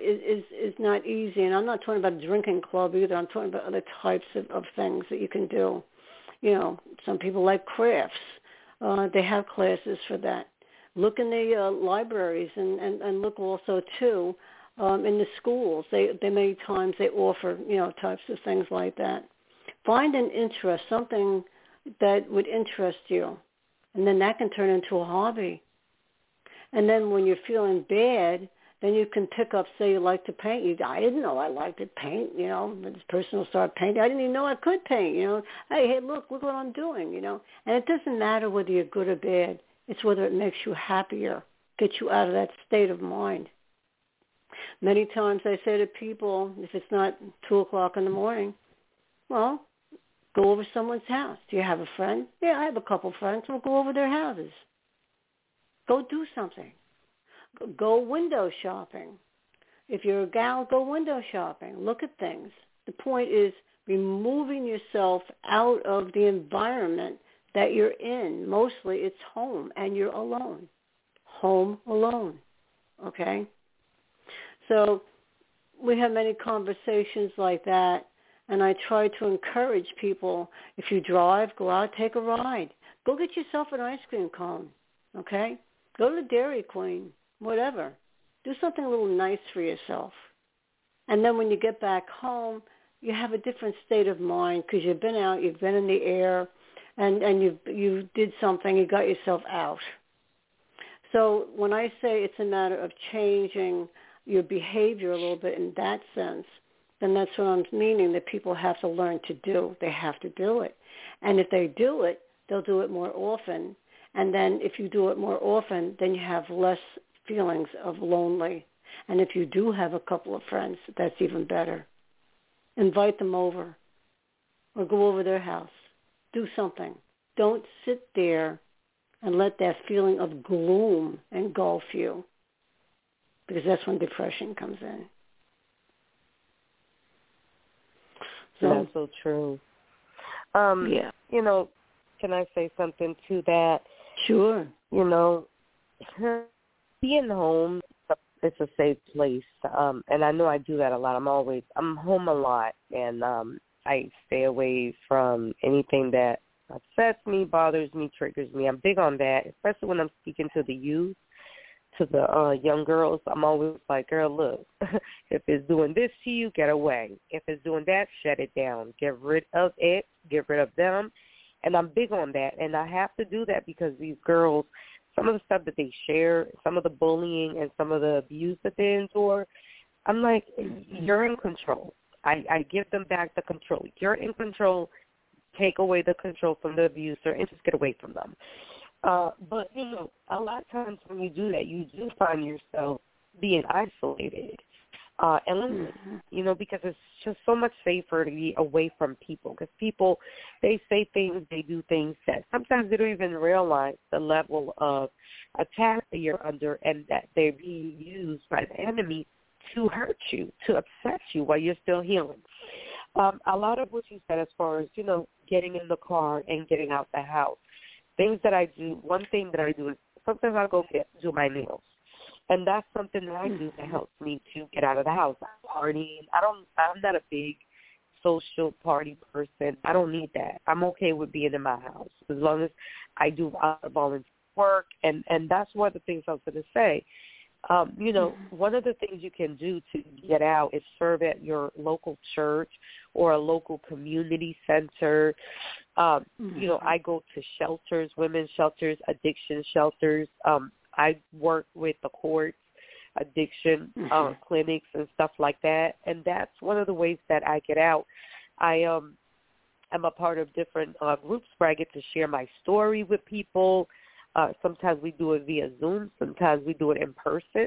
not easy. And I'm not talking about a drinking club either. I'm talking about other types of things that you can do. Some people like crafts. They have classes for that. Look in the libraries and look also, too, in the schools. They many times they offer, types of things like that. Find an interest, something that would interest you, and then that can turn into a hobby. And then when you're feeling bad, then you can pick up, say you like to paint. I didn't know I liked to paint, This person will start painting. I didn't even know I could paint, Hey, look what I'm doing, And it doesn't matter whether you're good or bad. It's whether it makes you happier, gets you out of that state of mind. Many times I say to people, if it's not 2 o'clock in the morning, well, go over someone's house. Do you have a friend? Yeah, I have a couple friends. We'll go over their houses. Go do something. Go window shopping. If you're a gal, go window shopping. Look at things. The point is removing yourself out of the environment that you're in. Mostly it's home, and you're alone. Home alone. Okay? So we have many conversations like that, and I try to encourage people, if you drive, go out, take a ride. Go get yourself an ice cream cone. Okay? Go to the Dairy Queen, whatever. Do something a little nice for yourself. And then when you get back home, you have a different state of mind, because you've been out, you've been in the air, and you did something, you got yourself out. So when I say it's a matter of changing your behavior a little bit in that sense, then that's what I'm meaning, that people have to learn to do. They have to do it. And if they do it, they'll do it more often. And then if you do it more often, then you have less feelings of lonely. And if you do have a couple of friends, that's even better. Invite them over or go over their house. Do something. Don't sit there and let that feeling of gloom engulf you, because that's when depression comes in. So, that's so true. Yeah. Can I say something to that? Sure. Being home, it's a safe place. And I know I do that a lot. I'm home a lot, and I stay away from anything that upsets me, bothers me, triggers me. I'm big on that, especially when I'm speaking to the youth, to the young girls. I'm always like, girl, look, if it's doing this to you, get away. If it's doing that, shut it down. Get rid of it. Get rid of them. And I'm big on that. And I have to do that because these girls, some of the stuff that they share, some of the bullying and some of the abuse that they endure, I'm like, you're in control. I give them back the control. You're in control. Take away the control from the abuser and just get away from them. But, you know, a lot of times when you do that, you do find yourself being isolated and lonely, you know, because it's just so much safer to be away from people. Because people, they say things, they do things that sometimes they don't even realize the level of attack that you're under and that they're being used by the enemy to hurt you, to upset you while you're still healing. A lot of what you said as far as, you know, getting in the car and getting out the house, things that I do, one thing that I do is sometimes I'll go do my nails. And that's something that I do that helps me to get out of the house. I'm partying. I'm not a big social party person. I don't need that. I'm okay with being in my house as long as I do volunteer work. And that's one of the things I was going to say. You know, one of the things you can do to get out is serve at your local church or a local community center. You know, I go to shelters, women's shelters, addiction shelters. I work with the courts, addiction clinics and stuff like that. And that's one of the ways that I get out. I'm a part of different groups where I get to share my story with people. Sometimes we do it via Zoom. Sometimes we do it in person.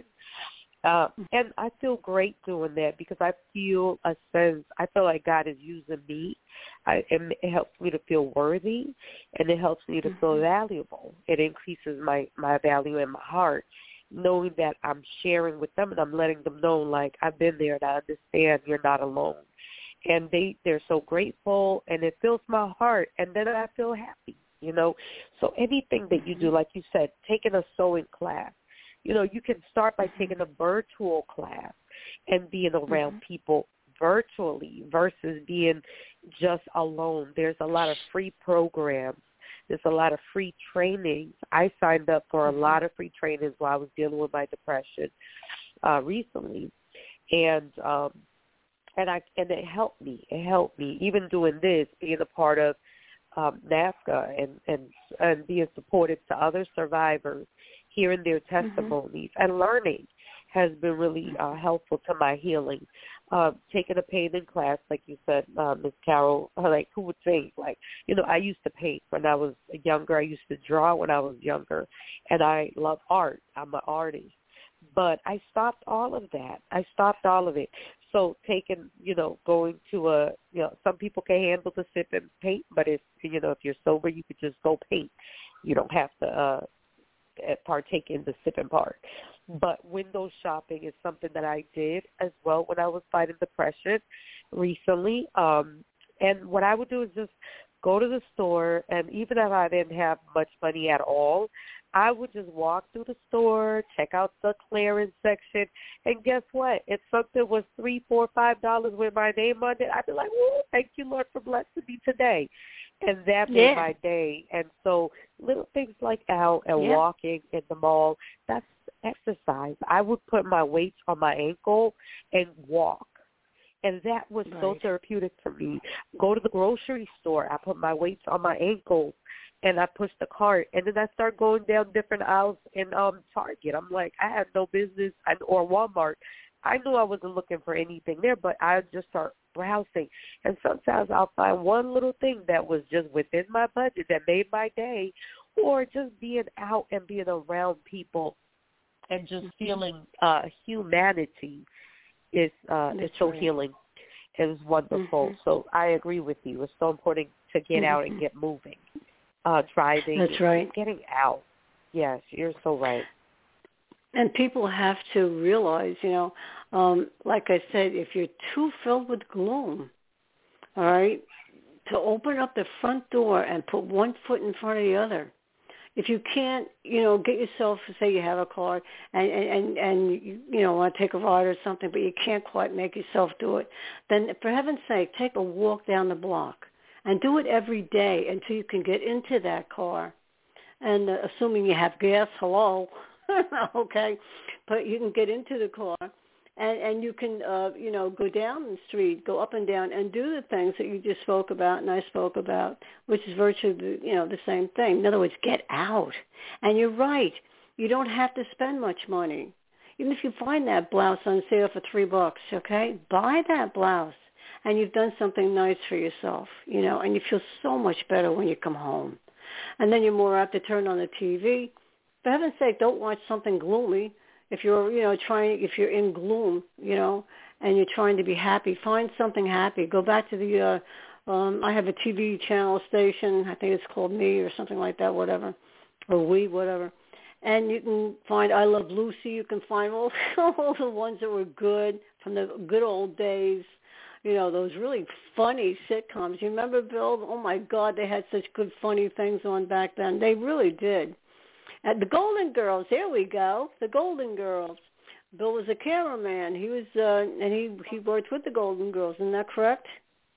And I feel great doing that because I feel a sense, I feel like God is using me. It helps me to feel worthy, and it helps me to feel valuable. It increases my value in my heart, knowing that I'm sharing with them and I'm letting them know, like, I've been there and I understand you're not alone. And they're so grateful, and it fills my heart, and then I feel happy. You know, so anything that you do, like you said, taking a sewing class, you know, you can start by taking a virtual class and being around people virtually versus being just alone. There's a lot of free programs. There's a lot of free trainings. I signed up for a lot of free trainings while I was dealing with my depression recently, and it helped me. It helped me even doing this, being a part of NAFCA and being supportive to other survivors, hearing their testimonies and learning has been really helpful to my healing. Taking a painting class, like you said, Ms. Carol, like who would think, like, you know, I used to paint when I was younger. I used to draw when I was younger, and I love art. I'm an artist. But I stopped all of that. I stopped all of it. So taking, you know, going to some people can handle the sip and paint, but if you're sober, you could just go paint. You don't have to partake in the sipping part. But window shopping is something that I did as well when I was fighting depression recently. And what I would do is just go to the store, and even if I didn't have much money at all, I would just walk through the store, check out the clearance section, and guess what? If something was $3, $4, $5 with my name on it, I'd be like, "Woo, thank you, Lord, for blessing me today." And that made my day. And so little things like out and walking in the mall, that's exercise. I would put my weights on my ankle and walk. And that was so therapeutic for me. Go to the grocery store. I put my weights on my ankles, and I push the cart. And then I start going down different aisles in Target. I'm like, I had no business, or Walmart. I knew I wasn't looking for anything there, but I just start browsing. And sometimes I'll find one little thing that was just within my budget that made my day, or just being out and being around people and just feeling humanity is so healing. It was wonderful. So I agree with you. It's so important to get out and get moving, driving. That's right. Getting out. Yes, you're so right. And people have to realize, like I said, if you're too filled with gloom, all right, to open up the front door and put one foot in front of the other. if you can't, get yourself, say you have a car and you want to take a ride or something, but you can't quite make yourself do it, then for heaven's sake, take a walk down the block and do it every day until you can get into that car. And assuming you have gas, hello, okay, but you can get into the car. And you can, go down the street, go up and down, and do the things that you just spoke about and I spoke about, which is virtually, the same thing. In other words, get out. And you're right. You don't have to spend much money. Even if you find that blouse on sale for $3, okay, buy that blouse. And you've done something nice for yourself, and you feel so much better when you come home. And then you're more apt to turn on the TV. For heaven's sake, don't watch something gloomy. If you're, if you're in gloom, and you're trying to be happy, find something happy. Go back to the, I have a TV channel station. I think it's called Me or something like that, whatever, or We, whatever. And you can find I Love Lucy. You can find all the ones that were good from the good old days. Those really funny sitcoms. You remember, Bill? Oh, my God, they had such good, funny things on back then. They really did. The Golden Girls, here we go. The Golden Girls. Bill was a cameraman. He was, and he worked with the Golden Girls. Isn't that correct?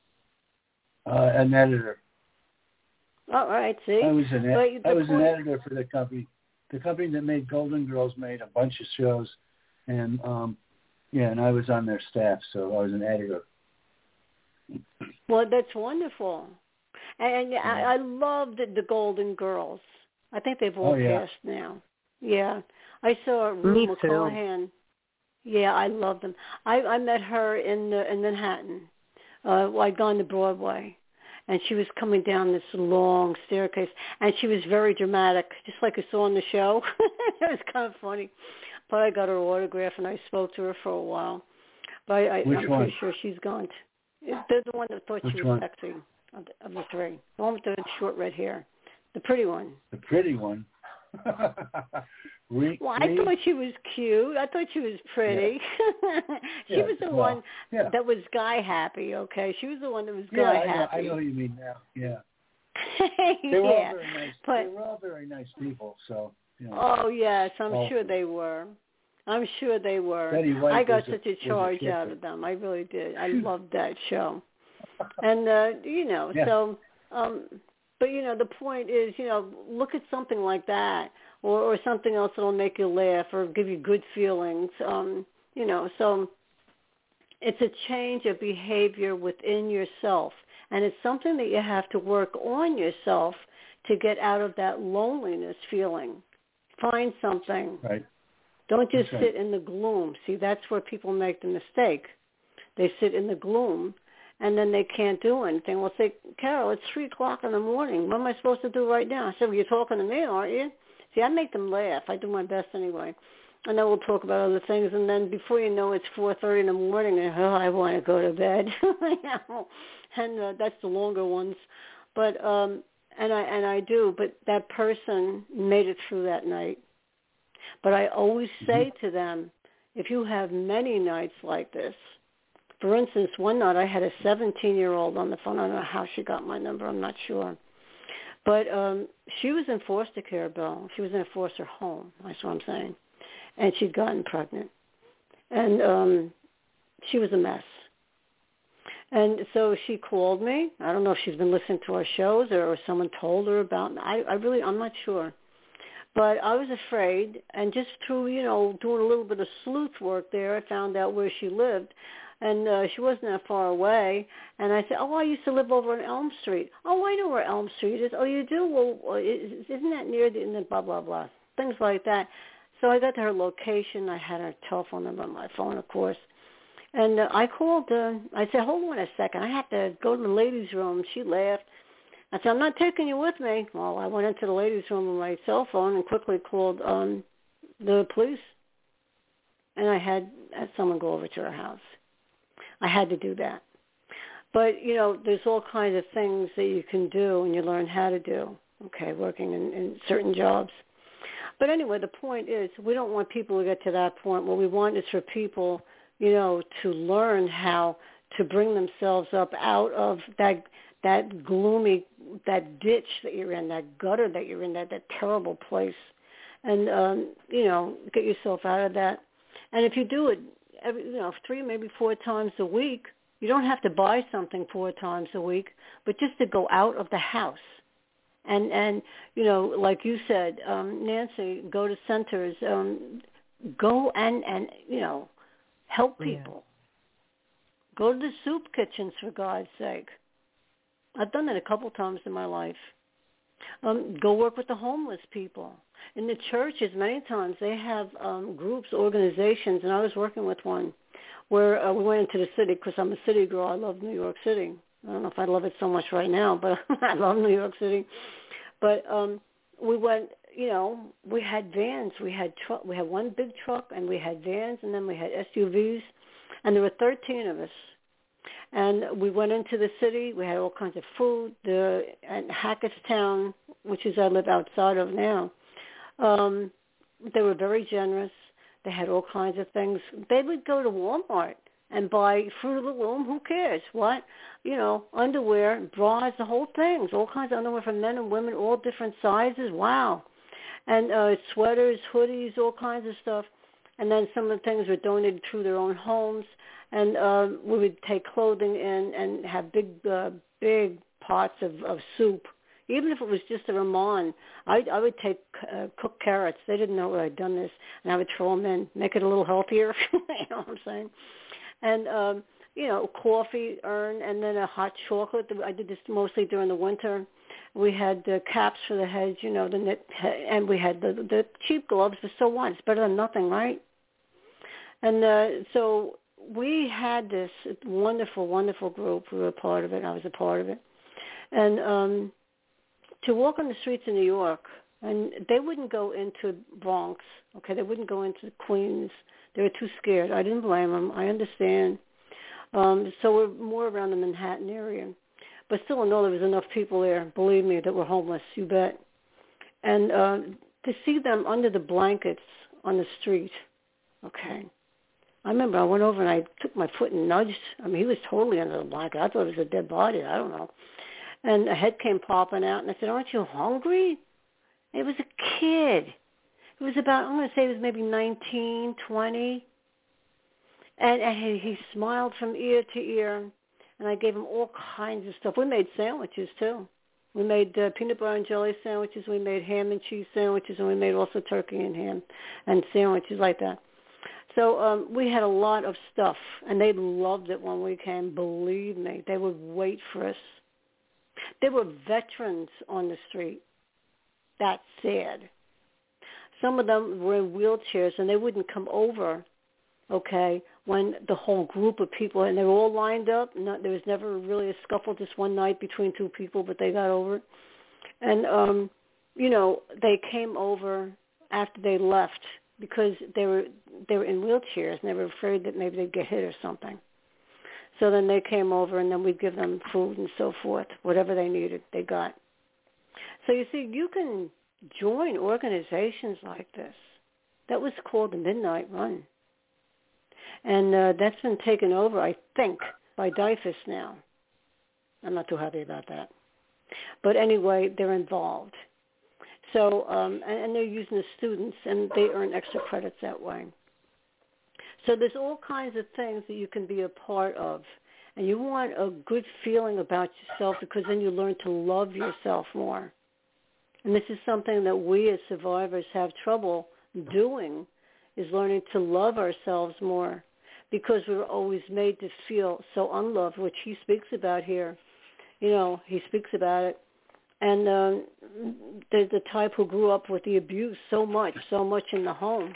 An editor. All right, see? I was an editor for the company. The company that made Golden Girls made a bunch of shows, and and I was on their staff, so I was an editor. Well, that's wonderful. And I loved the Golden Girls. I think they've all passed now. Yeah. I saw Rue McClanahan. Yeah, I love them. I met her in Manhattan. I'd gone to Broadway. And she was coming down this long staircase. And she was very dramatic, just like I saw on the show. It was kind of funny. But I got her autograph, and I spoke to her for a while. But I'm pretty sure she's gone. They're the one that thought she was sexy of the three. The one with the short red hair. The pretty one. The pretty one. I thought she was cute. I thought she was pretty. Yeah. She was the one that was guy happy, okay? She was the one that was guy happy. I know what you mean now, yeah. They were all very nice. They were all very nice people, so, Oh, yes, I'm sure they were. I'm sure they were. I got such a charge out of them. I really did. I loved that show. And, so... But, the point is, look at something like that or something else that will make you laugh or give you good feelings. So it's a change of behavior within yourself. And it's something that you have to work on yourself to get out of that loneliness feeling. Find something. Right. Don't just sit in the gloom. See, that's where people make the mistake. They sit in the gloom. And then they can't do anything. Well, say, Carol, it's 3 o'clock in the morning. What am I supposed to do right now? I said, well, you're talking to me, aren't you? See, I make them laugh. I do my best anyway. And then we'll talk about other things. And then before you know it, it's 4:30 in the morning, and I want to go to bed. And that's the longer ones. But and I do. But that person made it through that night. But I always say to them, if you have many nights like this, for instance, one night I had a 17-year-old on the phone. I don't know how she got my number. I'm not sure. But she was in foster care, Bill. She was in a foster home. That's what I'm saying. And she'd gotten pregnant. And she was a mess. And so she called me. I don't know if she's been listening to our shows or someone told her about me. I'm not sure. But I was afraid. And just through, doing a little bit of sleuth work there, I found out where she lived. And she wasn't that far away. And I said, I used to live over on Elm Street. Oh, I know where Elm Street is. Oh, you do? Well, isn't that near the blah, blah, blah, things like that. So I got to her location. I had her telephone number on my phone, of course. And I called her. I said, hold on a second. I have to go to the ladies' room. She laughed. I said, I'm not taking you with me. Well, I went into the ladies' room with my cell phone and quickly called the police. And I had someone go over to her house. I had to do that. But, there's all kinds of things that you can do and you learn how to do, okay, working in certain jobs. But anyway, the point is we don't want people to get to that point. What we want is for people, to learn how to bring themselves up out of that that gloomy, that ditch that you're in, that gutter that you're in, that terrible place. And, get yourself out of that. And if you do it, 3, maybe 4 times a week, you don't have to buy something 4 times a week, but just to go out of the house. And like you said, Nancy, go to centers, go and help people. Yeah. Go to the soup kitchens, for God's sake. I've done that a couple times in my life. Go work with the homeless people. In the churches, many times, they have groups, organizations, and I was working with one where we went into the city because I'm a city girl. I love New York City. I don't know if I love it so much right now, but I love New York City. But we went, we had vans. We had one big truck, and we had vans, and then we had SUVs, and there were 13 of us. And we went into the city. We had all kinds of food. And Hackettstown, which is I live outside of now, they were very generous. They had all kinds of things. They would go to Walmart and buy Fruit of the Loom. Who cares? What? Underwear, bras, the whole things. All kinds of underwear for men and women, all different sizes. Wow. And sweaters, hoodies, all kinds of stuff. And then some of the things were donated through their own homes. And we would take clothing in and have big pots of soup. Even if it was just a ramen, I would take cooked carrots. They didn't know I'd done this. And I would throw them in, make it a little healthier. You know what I'm saying? And, coffee urn and then a hot chocolate. I did this mostly during the winter. We had the caps for the heads, the knit, and we had the cheap gloves. But so what? It's better than nothing, right? And so we had this wonderful, wonderful group. We were a part of it. I was a part of it. And to walk on the streets of New York, and they wouldn't go into Bronx, okay? They wouldn't go into Queens. They were too scared. I didn't blame them. I understand. So we're more around the Manhattan area. But still, I know there was enough people there, believe me, that were homeless, you bet. And to see them under the blankets on the street, okay. I remember I went over and I took my foot and nudged. I mean, he was totally under the blanket. I thought it was a dead body. I don't know. And a head came popping out, and I said, "Aren't you hungry?" It was a kid. It was about, I'm going to say it was maybe 19, 20. And he smiled from ear to ear, and I gave him all kinds of stuff. We made sandwiches, too. We made peanut butter and jelly sandwiches. We made ham and cheese sandwiches, and we made also turkey and ham and sandwiches like that. So we had a lot of stuff, and they loved it when we came. Believe me, they would wait for us. There were veterans on the street. That's sad. Some of them were in wheelchairs, and they wouldn't come over, okay, when the whole group of people, and they were all lined up. There was never really a scuffle just one night between two people, but they got over it. And, they came over after they left because they were in wheelchairs, and they were afraid that maybe they'd get hit or something. So then they came over, and then we'd give them food and so forth. Whatever they needed, they got. So you see, you can join organizations like this. That was called the Midnight Run. And that's been taken over, I think, by DYFS now. I'm not too happy about that. But anyway, they're involved. So, and they're using the students, and they earn extra credits that way. So there's all kinds of things that you can be a part of. And you want a good feeling about yourself because then you learn to love yourself more. And this is something that we as survivors have trouble doing, is learning to love ourselves more because we were always made to feel so unloved, which he speaks about here. He speaks about it. And the type who grew up with the abuse so much in the home.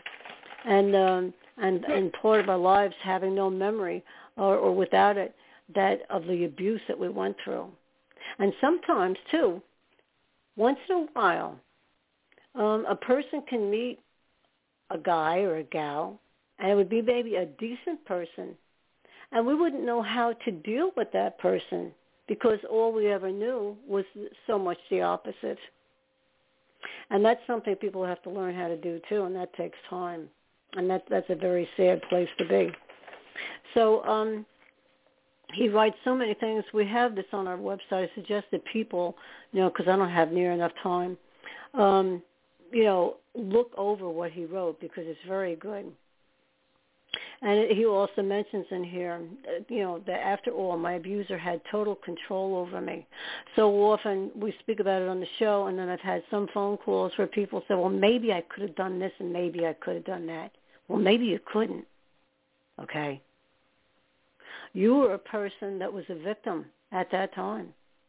And part of our lives having no memory or without it, that of the abuse that we went through. And sometimes, too, once in a while, a person can meet a guy or a gal, and it would be maybe a decent person, and we wouldn't know how to deal with that person because all we ever knew was so much the opposite. And that's something people have to learn how to do, too, and that takes time. And that's a very sad place to be. So he writes so many things. We have this on our website. I suggest that people, because I don't have near enough time, look over what he wrote because it's very good. And he also mentions in here, that after all, my abuser had total control over me. So often we speak about it on the show, and then I've had some phone calls where people say, well, maybe I could have done this and maybe I could have done that. Well, maybe you couldn't, okay? You were a person that was a victim at that time.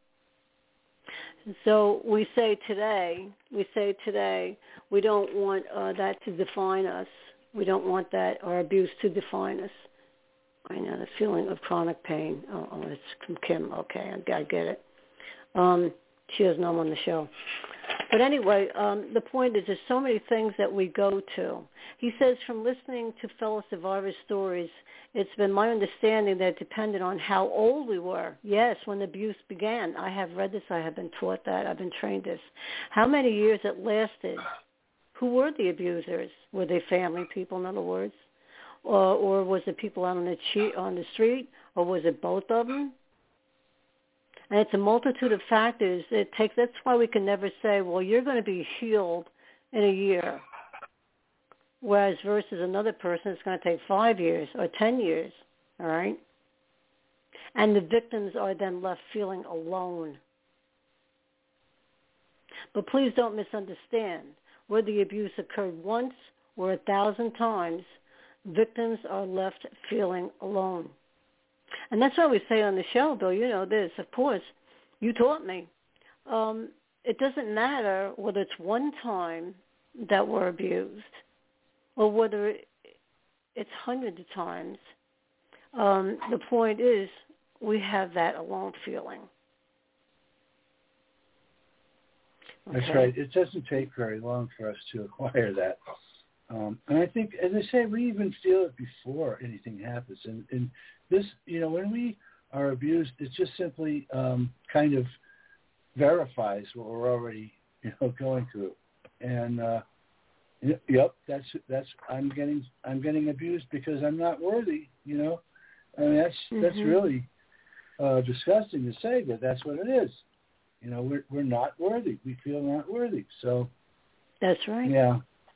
So we say today, we don't want that to define us. We don't want that, our abuse, to define us. I know the feeling of chronic pain. Oh, it's from Kim. Okay, I get it. She doesn't know I'm on the show. But anyway, the point is there's so many things that we go to. He says, from listening to fellow survivors' stories, it's been my understanding that it depended on how old we were. Yes, when the abuse began. I have read this. I have been taught that. I've been trained this. How many years it lasted. Who were the abusers? Were they family people, in other words? Or was it people out on the street? Or was it both of them? And it's a multitude of factors. That's why we can never say, well, you're going to be healed in a year. Whereas versus another person, it's going to take 5 years or 10 years, all right? And the victims are then left feeling alone. But please don't misunderstand. Whether the abuse occurred once or 1,000 times, victims are left feeling alone. And that's why we say on the show, Bill, you know this, of course, you taught me. It doesn't matter whether it's one time that we're abused or whether it's hundreds of times. The point is we have that alone feeling. Okay. That's right. It doesn't take very long for us to acquire that. And I think, as I say, we even feel it before anything happens. And this, when we are abused, it just simply kind of verifies what we're already, going through. And yep, that's I'm getting abused because I'm not worthy. I mean, that's really disgusting to say, but that's what it is. We're not worthy. We feel not worthy. So that's right. Yeah.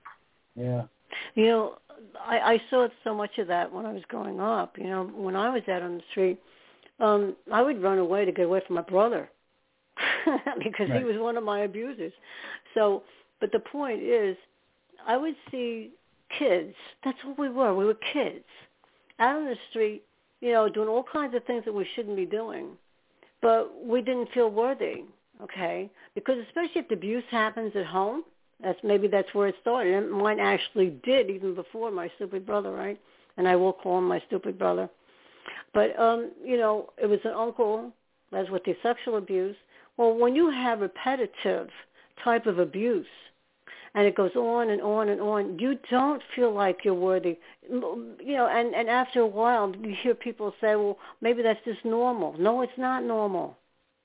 I saw so much of that when I was growing up. When I was out on the street, I would run away to get away from my brother because right. He was one of my abusers. So, but the point is, I would see kids. That's what we were. We were kids out on the street, doing all kinds of things that we shouldn't be doing. But we didn't feel worthy, okay? Because especially if the abuse happens at home, that's where it started. And mine actually did even before my stupid brother, right? And I will call him my stupid brother. But, it was an uncle, that's with the sexual abuse. Well, when you have repetitive type of abuse, and it goes on and on and on, you don't feel like you're worthy. And after a while, you hear people say, well, maybe that's just normal. No, it's not normal,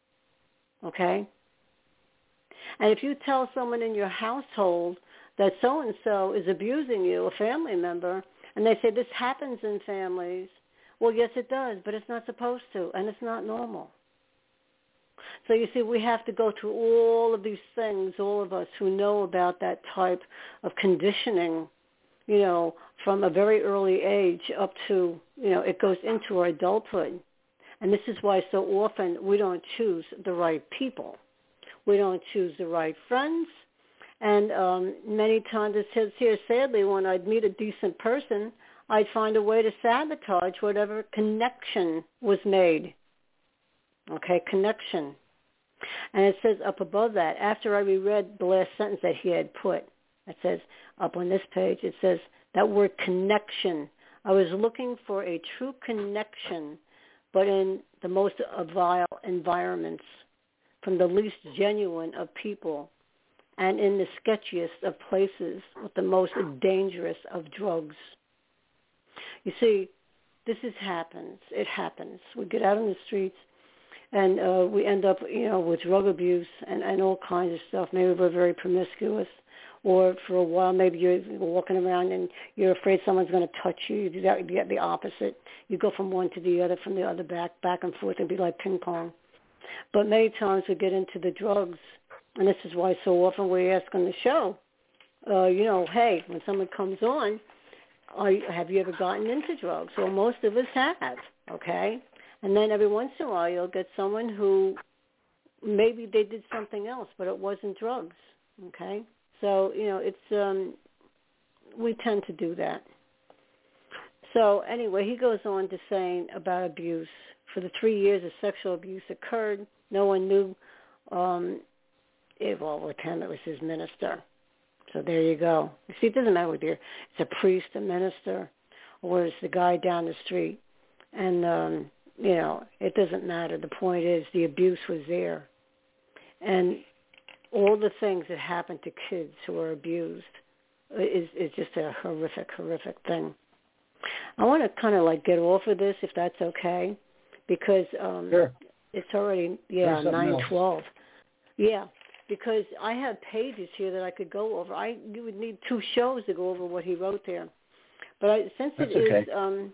okay? And if you tell someone in your household that so-and-so is abusing you, a family member, and they say this happens in families, well, yes, it does, but it's not supposed to, and it's not normal. So you see, we have to go through all of these things, all of us who know about that type of conditioning, from a very early age up to, it goes into our adulthood. And this is why so often we don't choose the right people. We don't choose the right friends. And many times it says here, sadly, when I'd meet a decent person, I'd find a way to sabotage whatever connection was made. Okay, connection. And it says up above that, after I reread the last sentence that he had put, it says up on this page, it says that word connection. I was looking for a true connection, but in the most vile environments, from the least genuine of people, and in the sketchiest of places with the most dangerous of drugs. You see, this happens. It happens. We get out on the streets, and we end up, with drug abuse and all kinds of stuff. Maybe we're very promiscuous, or for a while maybe you're walking around and you're afraid someone's going to touch you. You do that, you get the opposite. You go from one to the other, from the other back and forth. It'd be like ping pong. But many times we get into the drugs, and this is why so often we ask on the show, hey, when someone comes on, have you ever gotten into drugs? Well, most of us have, okay? And then every once in a while you'll get someone who maybe they did something else, but it wasn't drugs, okay? So, it's we tend to do that. So anyway, he goes on to saying about abuse. For the 3 years of sexual abuse occurred, no one knew, with him it was his minister. So there you go. You see, it doesn't matter whether it's a priest, a minister, or it's the guy down the street. And, it doesn't matter. The point is the abuse was there. And all the things that happen to kids who are abused is just a horrific, horrific thing. I want to kind of get off of this, if that's okay, because sure. It's already, 9:12. Yeah, because I have pages here that I could go over. You would need 2 shows to go over what he wrote there. But since it is,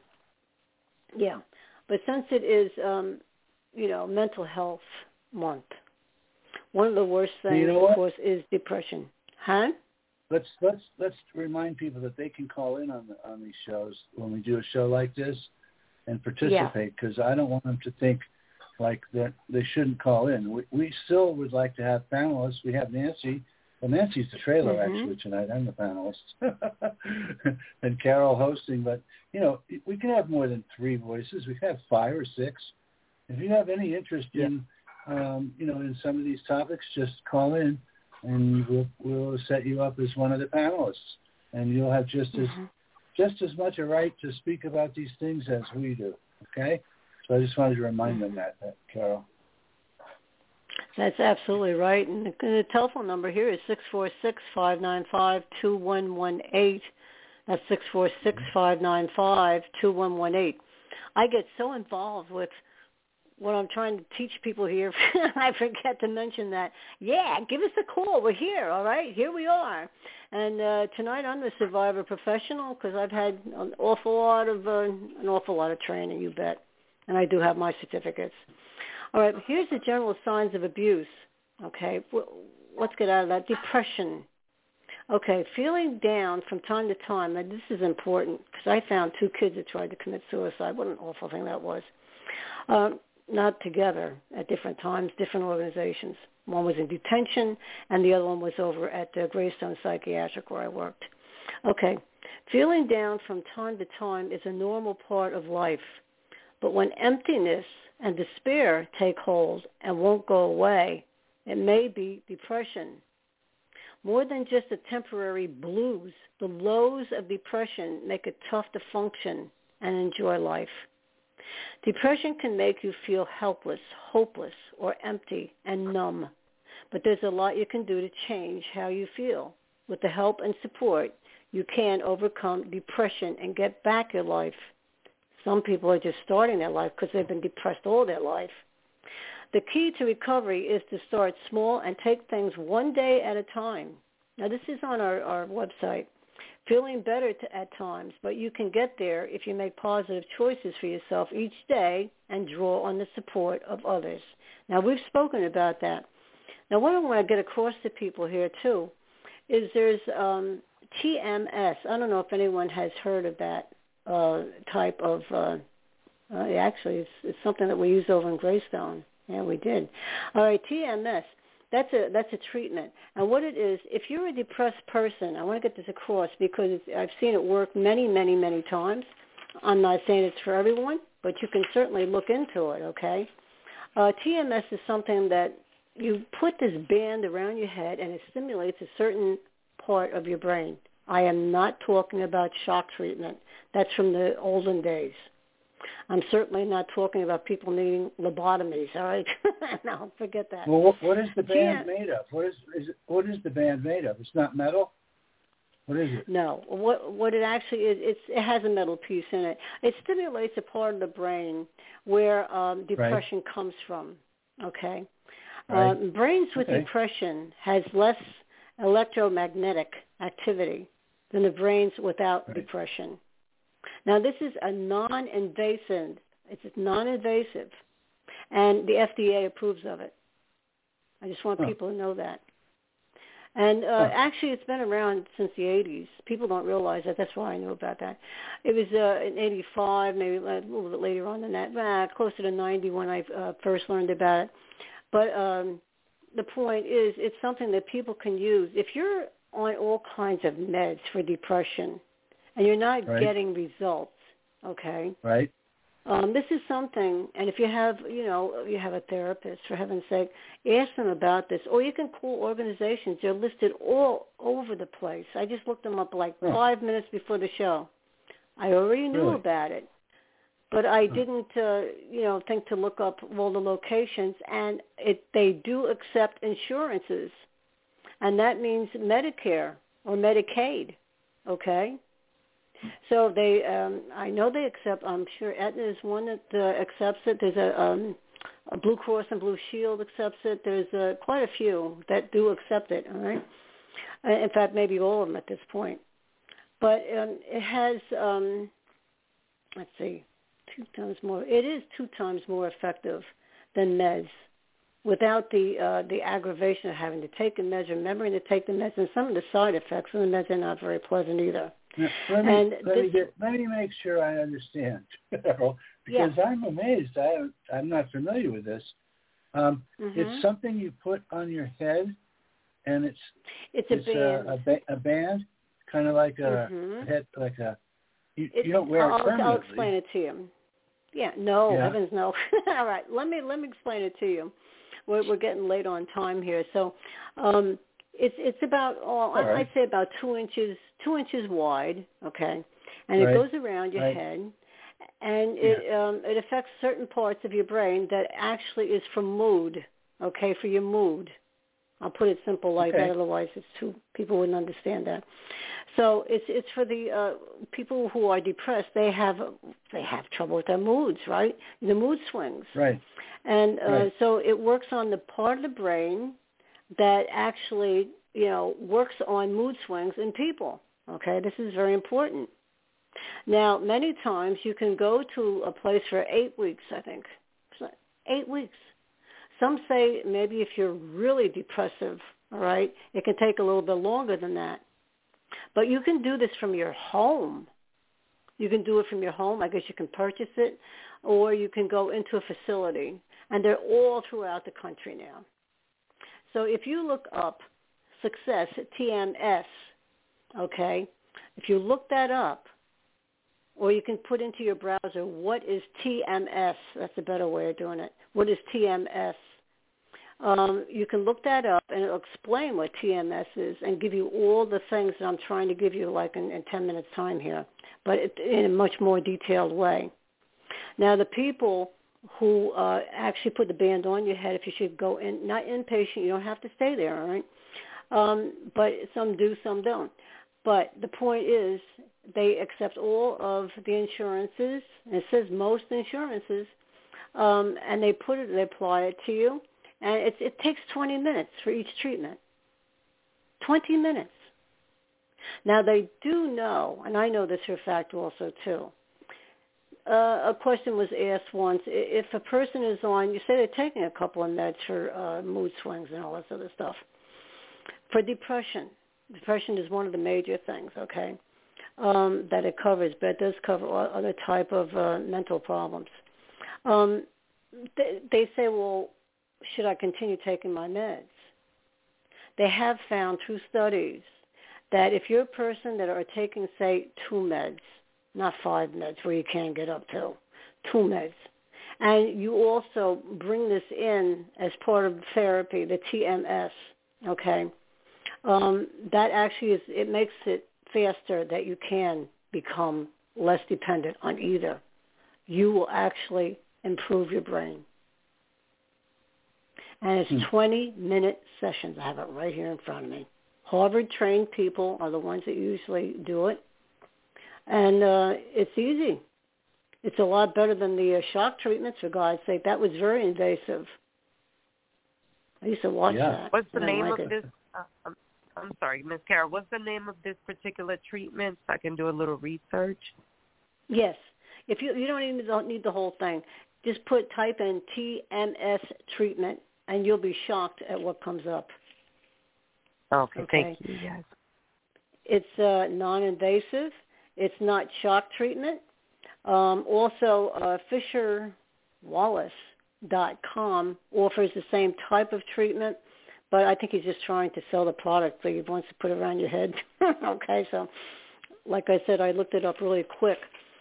Mental Health Month, one of the worst things, of course, is depression. Huh? Let's remind people that they can call in on these shows when we do a show like this and participate, because I don't want them to think like that they shouldn't call in. We still would like to have panelists. We have Nancy. Well, Nancy's the trailer actually tonight. I'm the panelist, and Carol hosting. But we can have more than 3 voices. We can have 5 or 6. If you have any interest in, in some of these topics, just call in, and we'll set you up as one of the panelists, and you'll have just as much a right to speak about these things as we do. Okay, so I just wanted to remind them that Carol. That's absolutely right. And the telephone number here is 646-595-2118. That's 646-595-2118. I get so involved with what I'm trying to teach people here, I forget to mention that. Yeah, give us a call. We're here, all right? Here we are. And tonight I'm the survivor professional because I've had an awful lot of training, you bet. And I do have my certificates. All right, here's the general signs of abuse. Okay, let's get out of that. Depression. Okay, feeling down from time to time. Now, this is important because I found 2 kids that tried to commit suicide. What an awful thing that was. Not together, at different times, different organizations. One was in detention, and the other one was over at Greystone Psychiatric where I worked. Okay, feeling down from time to time is a normal part of life. But when emptiness and despair take hold and won't go away, it may be depression. More than just a temporary blues, the lows of depression make it tough to function and enjoy life. Depression can make you feel helpless, hopeless, or empty and numb. But there's a lot you can do to change how you feel. With the help and support, you can overcome depression and get back your life. Some people are just starting their life because they've been depressed all their life. The key to recovery is to start small and take things one day at a time. Now, this is on our website. Feeling better at times, but you can get there if you make positive choices for yourself each day and draw on the support of others. Now, we've spoken about that. Now, what I want to get across to people here, too, is there's TMS. I don't know if anyone has heard of that type of, actually, it's something that we use over in Greystone. Yeah, we did. All right, TMS. That's a treatment. And what it is, if you're a depressed person, I want to get this across because I've seen it work many, many, many times. I'm not saying it's for everyone, but you can certainly look into it, okay? TMS is something that you put this band around your head and it stimulates a certain part of your brain. I am not talking about shock treatment. That's from the olden days. I'm certainly not talking about people needing lobotomies, all right? No, forget that. Well, what is the band made of? What is the band made of? It's not metal? What is it? No. What it actually is, it has a metal piece in it. It stimulates a part of the brain where depression comes from, okay? Right. Brains with depression has less electromagnetic activity than the brains without depression. Now, this is a non-invasive. It's non-invasive, and the FDA approves of it. I just want people to know that. And actually, it's been around since the 80s. People don't realize that. That's why I know about that. It was in 85, maybe a little bit later on than that, closer to 90 when I first learned about it. But the point is, it's something that people can use. If you're on all kinds of meds for depression and you're not getting results, okay? Right. This is something, and if you have, you have a therapist, for heaven's sake, ask them about this. Or you can call organizations. They're listed all over the place. I just looked them up like 5 minutes before the show. I already knew about it, but I didn't, think to look up all the locations. And they do accept insurances, and that means Medicare or Medicaid, okay? So they, I know they accept. I'm sure Aetna is one that accepts it. There's a Blue Cross and Blue Shield accepts it. There's quite a few that do accept it. All right. In fact, maybe all of them at this point. But it has, let's see, 2 times more. It is 2 times more effective than meds, without the aggravation of having to take the meds, remembering to take the meds, and some of the side effects of the meds are not very pleasant either. Now, let me make sure I understand, Carol, because I'm amazed. I'm not familiar with this. It's something you put on your head, and it's a band, kind of like a head, like a. You don't wear it permanently. I'll explain it to you. Heavens no. All right, let me explain it to you. We're getting late on time here, so. It's about, I'd say about 2 inches wide, okay, and it goes around your head, and it affects certain parts of your brain that actually is for mood, okay, for your mood. I'll put it simple like that, otherwise people wouldn't understand that. So it's for the people who are depressed. They have trouble with their moods, right? The mood swings, right? And so it works on the part of the brain that actually, works on mood swings in people. Okay, this is very important. Now, many times you can go to a place for 8 weeks, I think. 8 weeks. Some say maybe if you're really depressive, all right, it can take a little bit longer than that. But you can do this from your home. You can do it from your home. I guess you can purchase it, or you can go into a facility, and they're all throughout the country now. So if you look up Success, TMS, okay, if you look that up, or you can put into your browser, what is TMS? That's a better way of doing it. What is TMS? You can look that up, and it'll explain what TMS is and give you all the things that I'm trying to give you like in 10 minutes time here, but in a much more detailed way. Now, the people who actually put the band on your head, if you should go in, not inpatient, you don't have to stay there, all right? But some do, some don't. But the point is they accept all of the insurances, and it says most insurances, and they apply it to you, and it takes 20 minutes for each treatment. 20 minutes. Now, they do know, and I know this for a fact also too, a question was asked once, if a person is on, you say they're taking a couple of meds for mood swings and all this other stuff. For depression is one of the major things, okay, that it covers, but it does cover other type of mental problems. They say, well, should I continue taking my meds? They have found through studies that if you're a person that are taking, say, 2 meds, not 5 meds where you can't get up to, 2 meds, and you also bring this in as part of therapy, the TMS, okay, that actually it makes it faster that you can become less dependent on either. You will actually improve your brain. And it's 20-minute sessions. I have it right here in front of me. Harvard-trained people are the ones that usually do it. And it's easy. It's a lot better than the shock treatments, for God's sake. That was very invasive. I used to watch that. What's the name of this? I'm sorry, Ms. Carol, what's the name of this particular treatment so I can do a little research? Yes. If you don't even need the whole thing, just type in TMS treatment, and you'll be shocked at what comes up. Okay. Thank you. Yes. It's non-invasive. It's not shock treatment. Also, FisherWallace.com offers the same type of treatment, but I think he's just trying to sell the product, so he wants to put it around your head. Okay, so like I said, I looked it up really quick.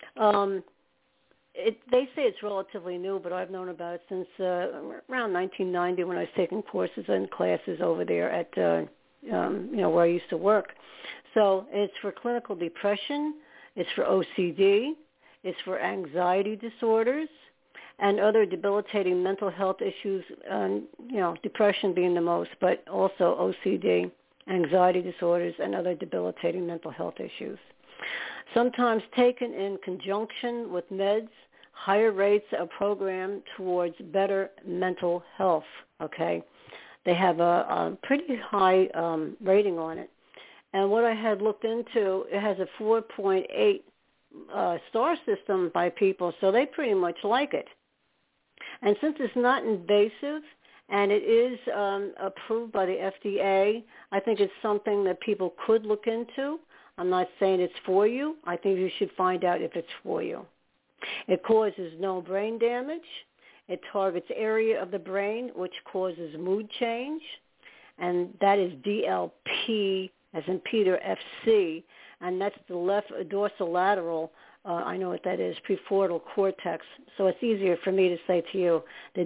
They say it's relatively new, but I've known about it since around 1990 when I was taking courses and classes over there at where I used to work. So it's for clinical depression, it's for OCD, it's for anxiety disorders, and other debilitating mental health issues, depression being the most, but also OCD, anxiety disorders, and other debilitating mental health issues. Sometimes taken in conjunction with meds, higher rates are programmed towards better mental health, okay? They have a pretty high rating on it. And what I had looked into, it has a 4.8 star system by people, so they pretty much like it. And since it's not invasive and it is approved by the FDA, I think it's something that people could look into. I'm not saying it's for you. I think you should find out if it's for you. It causes no brain damage. It targets area of the brain which causes mood change, and that is DLP, as in Peter, FC, and that's the left dorsolateral, I know what that is, prefrontal cortex. So it's easier for me to say to you, the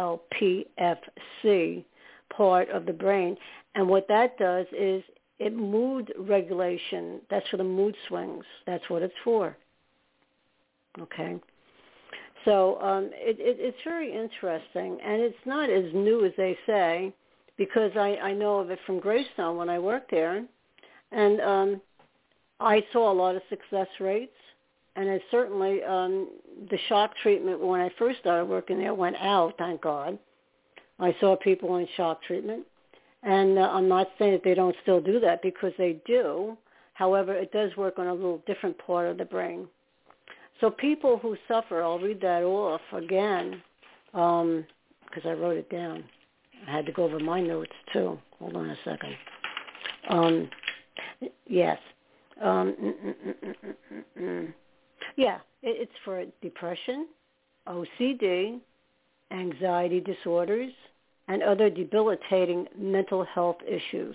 DLPFC part of the brain. And what that does is it mood regulation. That's for the mood swings. That's what it's for. Okay. So it's very interesting, and it's not as new as they say, because I know of it from Greystone when I worked there, and I saw a lot of success rates, and it certainly the shock treatment when I first started working there went out, thank God. I saw people in shock treatment, and I'm not saying that they don't still do that, because they do. However, it does work on a little different part of the brain. So people who suffer, I'll read that off again, because I wrote it down. I had to go over my notes too. Hold on a second. Yes. Yeah, it's for depression, OCD, anxiety disorders, and other debilitating mental health issues.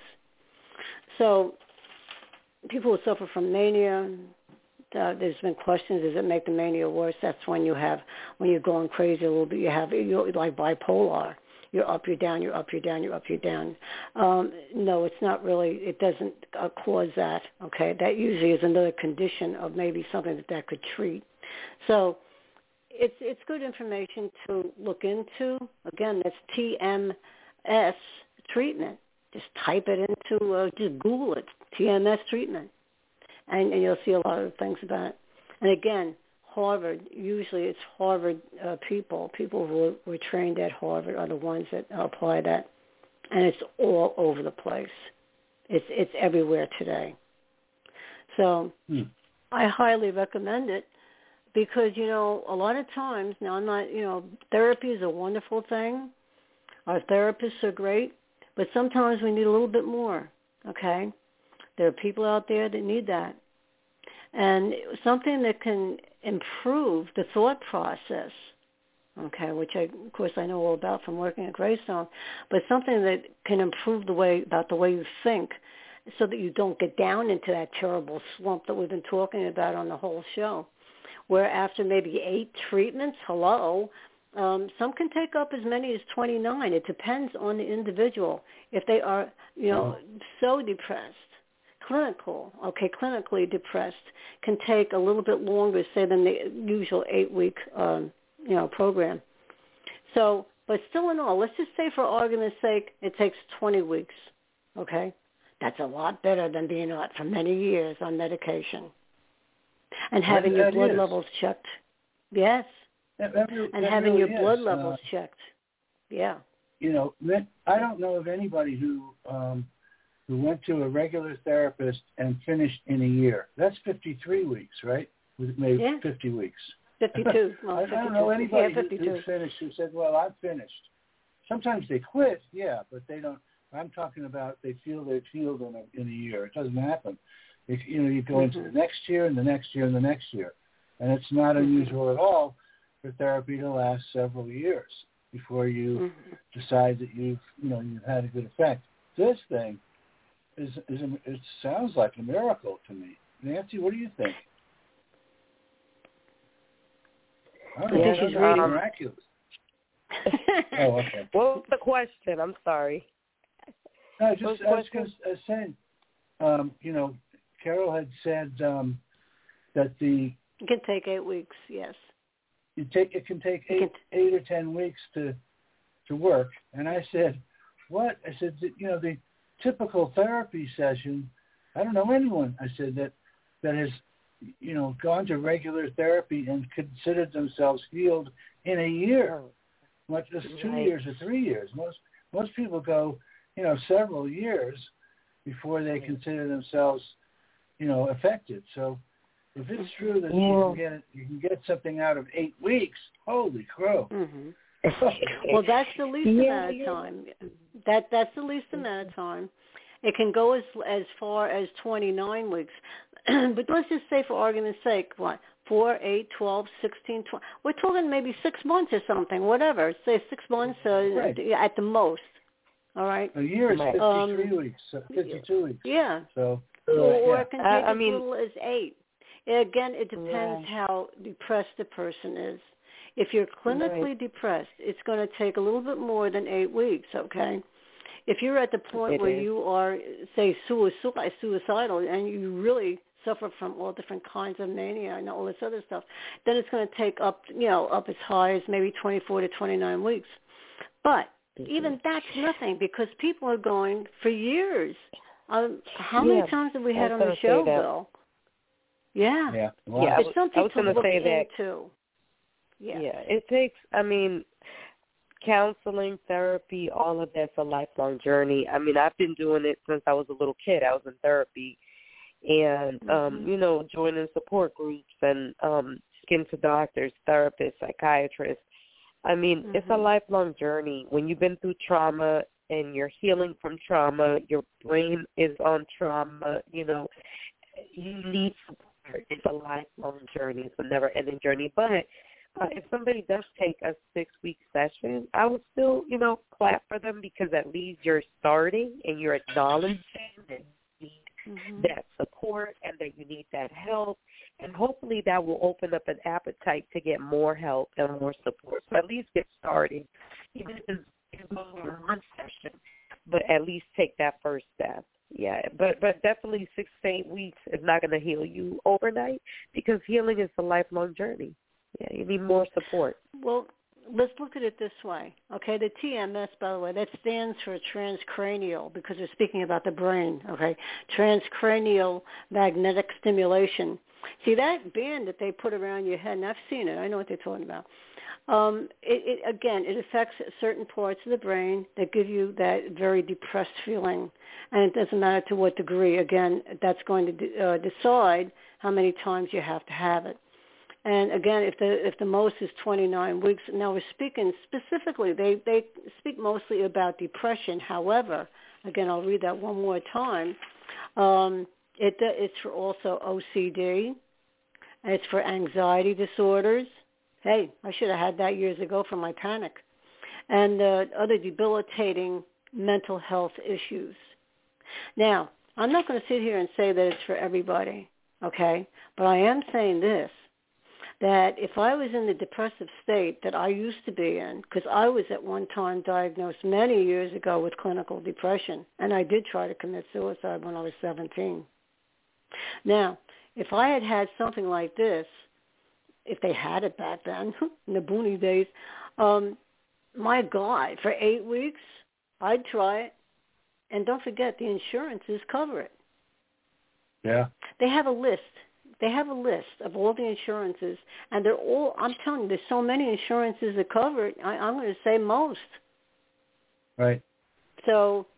So people who suffer from mania, there's been questions, does it make the mania worse? That's when you're going crazy a little bit. You're like bipolar. You're up, you're down, you're up, you're down, you're up, you're down. No, it's not really. It doesn't cause that, okay? That usually is another condition of maybe something that could treat. So it's good information to look into. Again, that's TMS treatment. Just type it into, just Google it, TMS treatment. And you'll see a lot of things about it. And again, Harvard, usually it's Harvard people who were trained at Harvard are the ones that apply that. And it's all over the place. It's everywhere today. So I highly recommend it because, a lot of times, now I'm not, therapy is a wonderful thing. Our therapists are great, but sometimes we need a little bit more, okay? There are people out there that need that. And something that can improve the thought process, okay, which of course I know all about from working at Greystone, but something that can improve the way you think so that you don't get down into that terrible slump that we've been talking about on the whole show, where after maybe 8 treatments, some can take up as many as 29. It depends on the individual. If they are, so depressed, clinically depressed, can take a little bit longer, say, than the usual 8-week, program. So, but still in all, let's just say for argument's sake, it takes 20 weeks, okay? That's a lot better than being out for many years on medication and having your blood levels checked. Yes. And having your blood levels checked. Yeah. I don't know of anybody who who went to a regular therapist and finished in a year. That's 53 weeks, right? Maybe 50 weeks. 52. Well, I don't know anybody who 52. finished who said, well, I'm finished. Sometimes they quit, yeah, but they don't. I'm talking about they feel they've healed in a year. It doesn't happen. You go into the next year and the next year and the next year. And it's not unusual at all for therapy to last several years before you decide that you've had a good effect. This thing it sounds like a miracle to me. Nancy, what do you think? I think she's reading. Miraculous. Oh, okay. What was the question? I'm sorry. No, I was just saying, Carol had said that it can take 8 weeks. Yes. It can take 8 or 10 weeks to work, and I said, what? I said, the typical therapy session. I don't know anyone. I said that has gone to regular therapy and considered themselves healed in a year, much as 2 years or 3 years. Most people go, several years before they consider themselves, affected. So if it's true that you can get something out of 8 weeks, holy crow. Well, that's the least amount of time. That's the least amount of time. It can go as far as 29 weeks. But let's just say, for argument's sake, 4, 8, 12, 16, 20. We're talking maybe 6 months or something, whatever. Say 6 months at the most. All right? A year is 53 weeks, 52 weeks. Yeah. So, or it can take as little as 8. Again, it depends how depressed the person is. If you're clinically depressed, it's going to take a little bit more than 8 weeks, okay? If you're at the point where you are, say, suicidal, and you really suffer from all different kinds of mania and all this other stuff, then it's going to take up as high as maybe 24 to 29 weeks. But even that's nothing, because people are going for years. How many times have we had on the show, Bill? Yeah. Yeah. Wow. It's something I was to look say into. Yeah, it takes, counseling, therapy, all of that's a lifelong journey. I've been doing it since I was a little kid. I was in therapy and, joining support groups and speaking to doctors, therapists, psychiatrists. It's a lifelong journey. When you've been through trauma and you're healing from trauma, your brain is on trauma, you need support. It's a lifelong journey. It's a never-ending journey. But if somebody does take a 6-week session, I would still, clap for them, because at least you're starting and you're acknowledging that you need that support and that you need that help. And hopefully that will open up an appetite to get more help and more support. So at least get started, even if it's over one session, but at least take that first step. Yeah, but definitely 6 to 8 weeks is not going to heal you overnight, because healing is a lifelong journey. Yeah, you need more support. Well, let's look at it this way. Okay, the TMS, by the way, that stands for transcranial, because we're speaking about the brain. Okay, transcranial magnetic stimulation. See, that band that they put around your head, and I've seen it. I know what they're talking about. It affects certain parts of the brain that give you that very depressed feeling, and it doesn't matter to what degree. Again, that's going to decide how many times you have to have it. And again, if the most is 29 weeks, now we're speaking specifically, they speak mostly about depression. However, again, I'll read that one more time. It's for also OCD. It's for anxiety disorders. Hey, I should have had that years ago for my panic. And other debilitating mental health issues. Now, I'm not going to sit here and say that it's for everybody, okay? But I am saying this, that if I was in the depressive state that I used to be in, because I was at one time diagnosed many years ago with clinical depression, and I did try to commit suicide when I was 17. Now, if I had had something like this, if they had it back then, in the boony days, my God, for 8 weeks, I'd try it. And don't forget, the insurances cover it. Yeah. They have a list. They have a list of all the insurances, and they're all, I'm telling you, there's so many insurances that cover it, I'm going to say most. Right. So,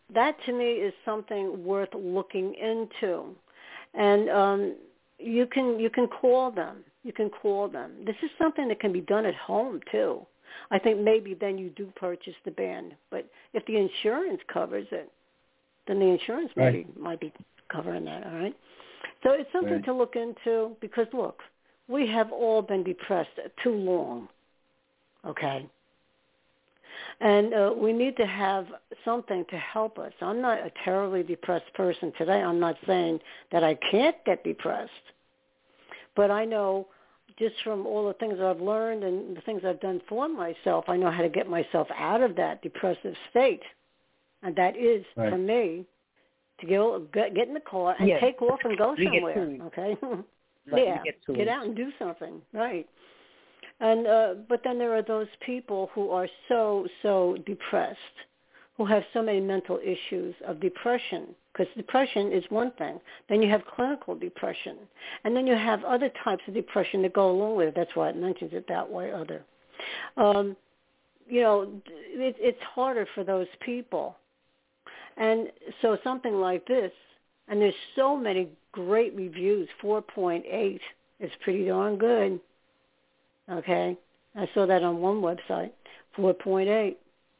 that to me is something worth looking into. And you can call them. You can call them. This is something that can be done at home too. I think maybe then you do purchase the band. But if the insurance covers it, then the insurance might be covering that, all right? So it's something to look into because, look, we have all been depressed too long, okay? And we need to have something to help us. I'm not a terribly depressed person today. I'm not saying that I can't get depressed. But I know just from all the things I've learned and the things I've done for myself, I know how to get myself out of that depressive state. And that is, for me, to get in the car and take off and go somewhere, okay? Get out and do something, right. And but then there are those people who are so depressed, who have so many mental issues of depression, because depression is one thing. Then you have clinical depression. And then you have other types of depression that go along with it. That's why it mentions it that way, other. It's harder for those people. And so something like this, and there's so many great reviews, 4.8 is pretty darn good. Okay? I saw that on one website, 4.8.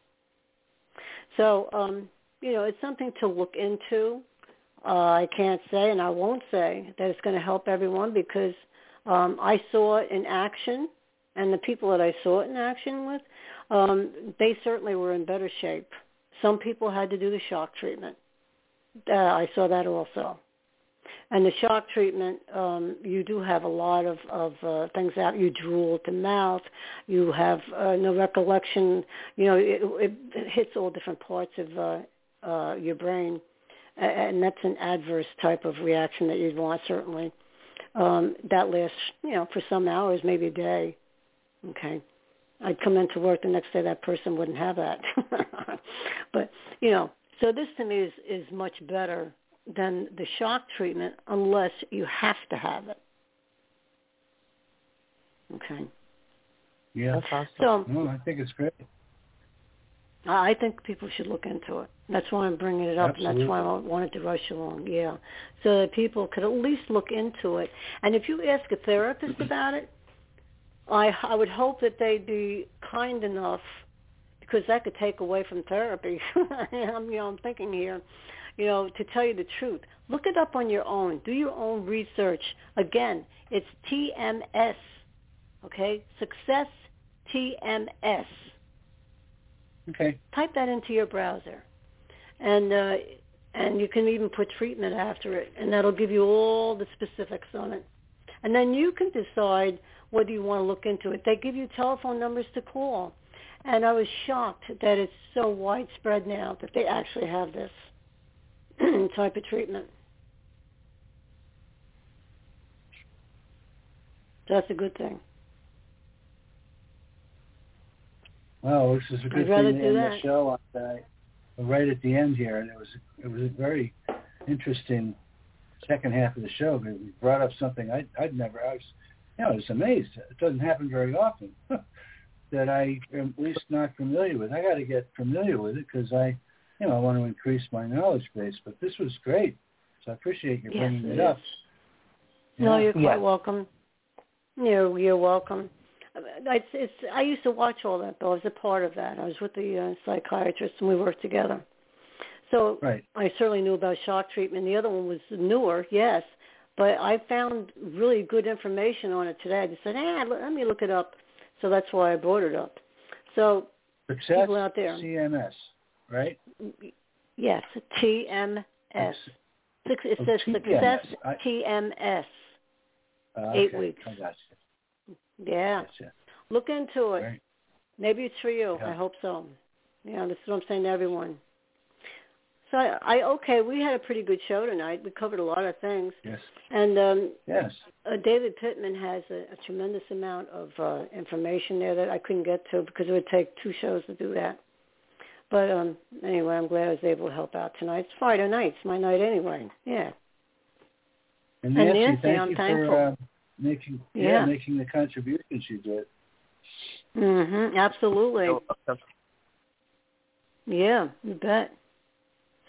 So, it's something to look into. I can't say, and I won't say, that it's going to help everyone because I saw it in action, and the people that I saw it in action with, they certainly were in better shape. Some people had to do the shock treatment. I saw that also. And the shock treatment, you do have a lot of things out. You drool at the mouth. You have no recollection. It hits all different parts of your brain. And that's an adverse type of reaction that you'd want, certainly. That lasts, for some hours, maybe a day. Okay. I'd come into work the next day, that person wouldn't have that. But, so this to me is much better than the shock treatment unless you have to have it. Okay. Yeah. That's awesome. So, no, I think it's great. I think people should look into it. That's why I'm bringing it up, Absolutely. and that's why I wanted to rush along, so that people could at least look into it. And if you ask a therapist about it, I would hope that they'd be kind enough, because that could take away from therapy. I'm thinking here, to tell you the truth. Look it up on your own. Do your own research. Again, it's TMS, okay? Success TMS. Okay. Type that into your browser. And you can even put treatment after it, and that'll give you all the specifics on it. And then you can decide whether you want to look into it. They give you telephone numbers to call. And I was shocked that it's so widespread now that they actually have this type of treatment. That's a good thing. Well, this is a good thing to end the show on right at the end here, and it was a very interesting second half of the show. We brought up something I was amazed. It doesn't happen very often that I am at least not familiar with. I got to get familiar with it because I want to increase my knowledge base. But this was great, so I appreciate you bringing it up. No, you're quite welcome. You're welcome. I used to watch all that, though. I was a part of that. I was with the psychiatrist, and we worked together. So I certainly knew about shock treatment. The other one was newer, yes, but I found really good information on it today. I just said, let me look it up. So that's why I brought it up. So Success people out there. CMS, right? Yes, TMS. It says Success TMS. 8 weeks. I got you. Yeah. Gotcha. Look into it. Right. Maybe it's for you. Yeah. I hope so. This is what I'm saying to everyone. So we had a pretty good show tonight. We covered a lot of things. Yes. And yes. David Pittman has a tremendous amount of information there that I couldn't get to because it would take 2 shows to do that. But anyway, I'm glad I was able to help out tonight. It's Friday night. It's my night anyway. Yeah. And Nancy, thank I'm you thankful. for making the contributions you did. Absolutely. Yeah, you bet.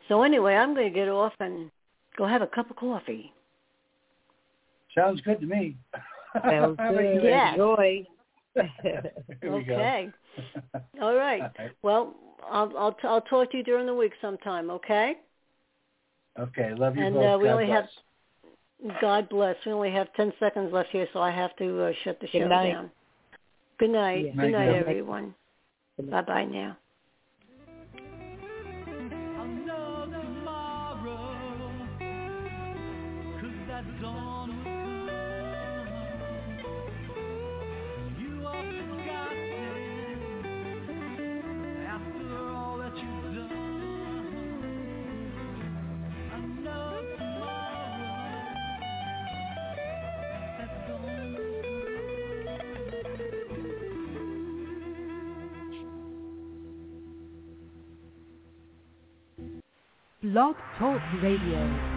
So anyway, I'm going to get off and go have a cup of coffee. Sounds good to me. Sounds good. Yeah. Enjoy. Okay. All right. Well, I'll talk to you during the week sometime. Okay. Okay. Love you and, both. we God only bless. God bless. We only have 10 seconds left here, so I have to shut the show down. Good night. Yeah. Good night, Night. everyone. Bye-bye now. I'll know tomorrow, 'cause that dawn will come. You are forgotten after all that you've done. I know tomorrow, that dawn will come. Blog Talk Radio.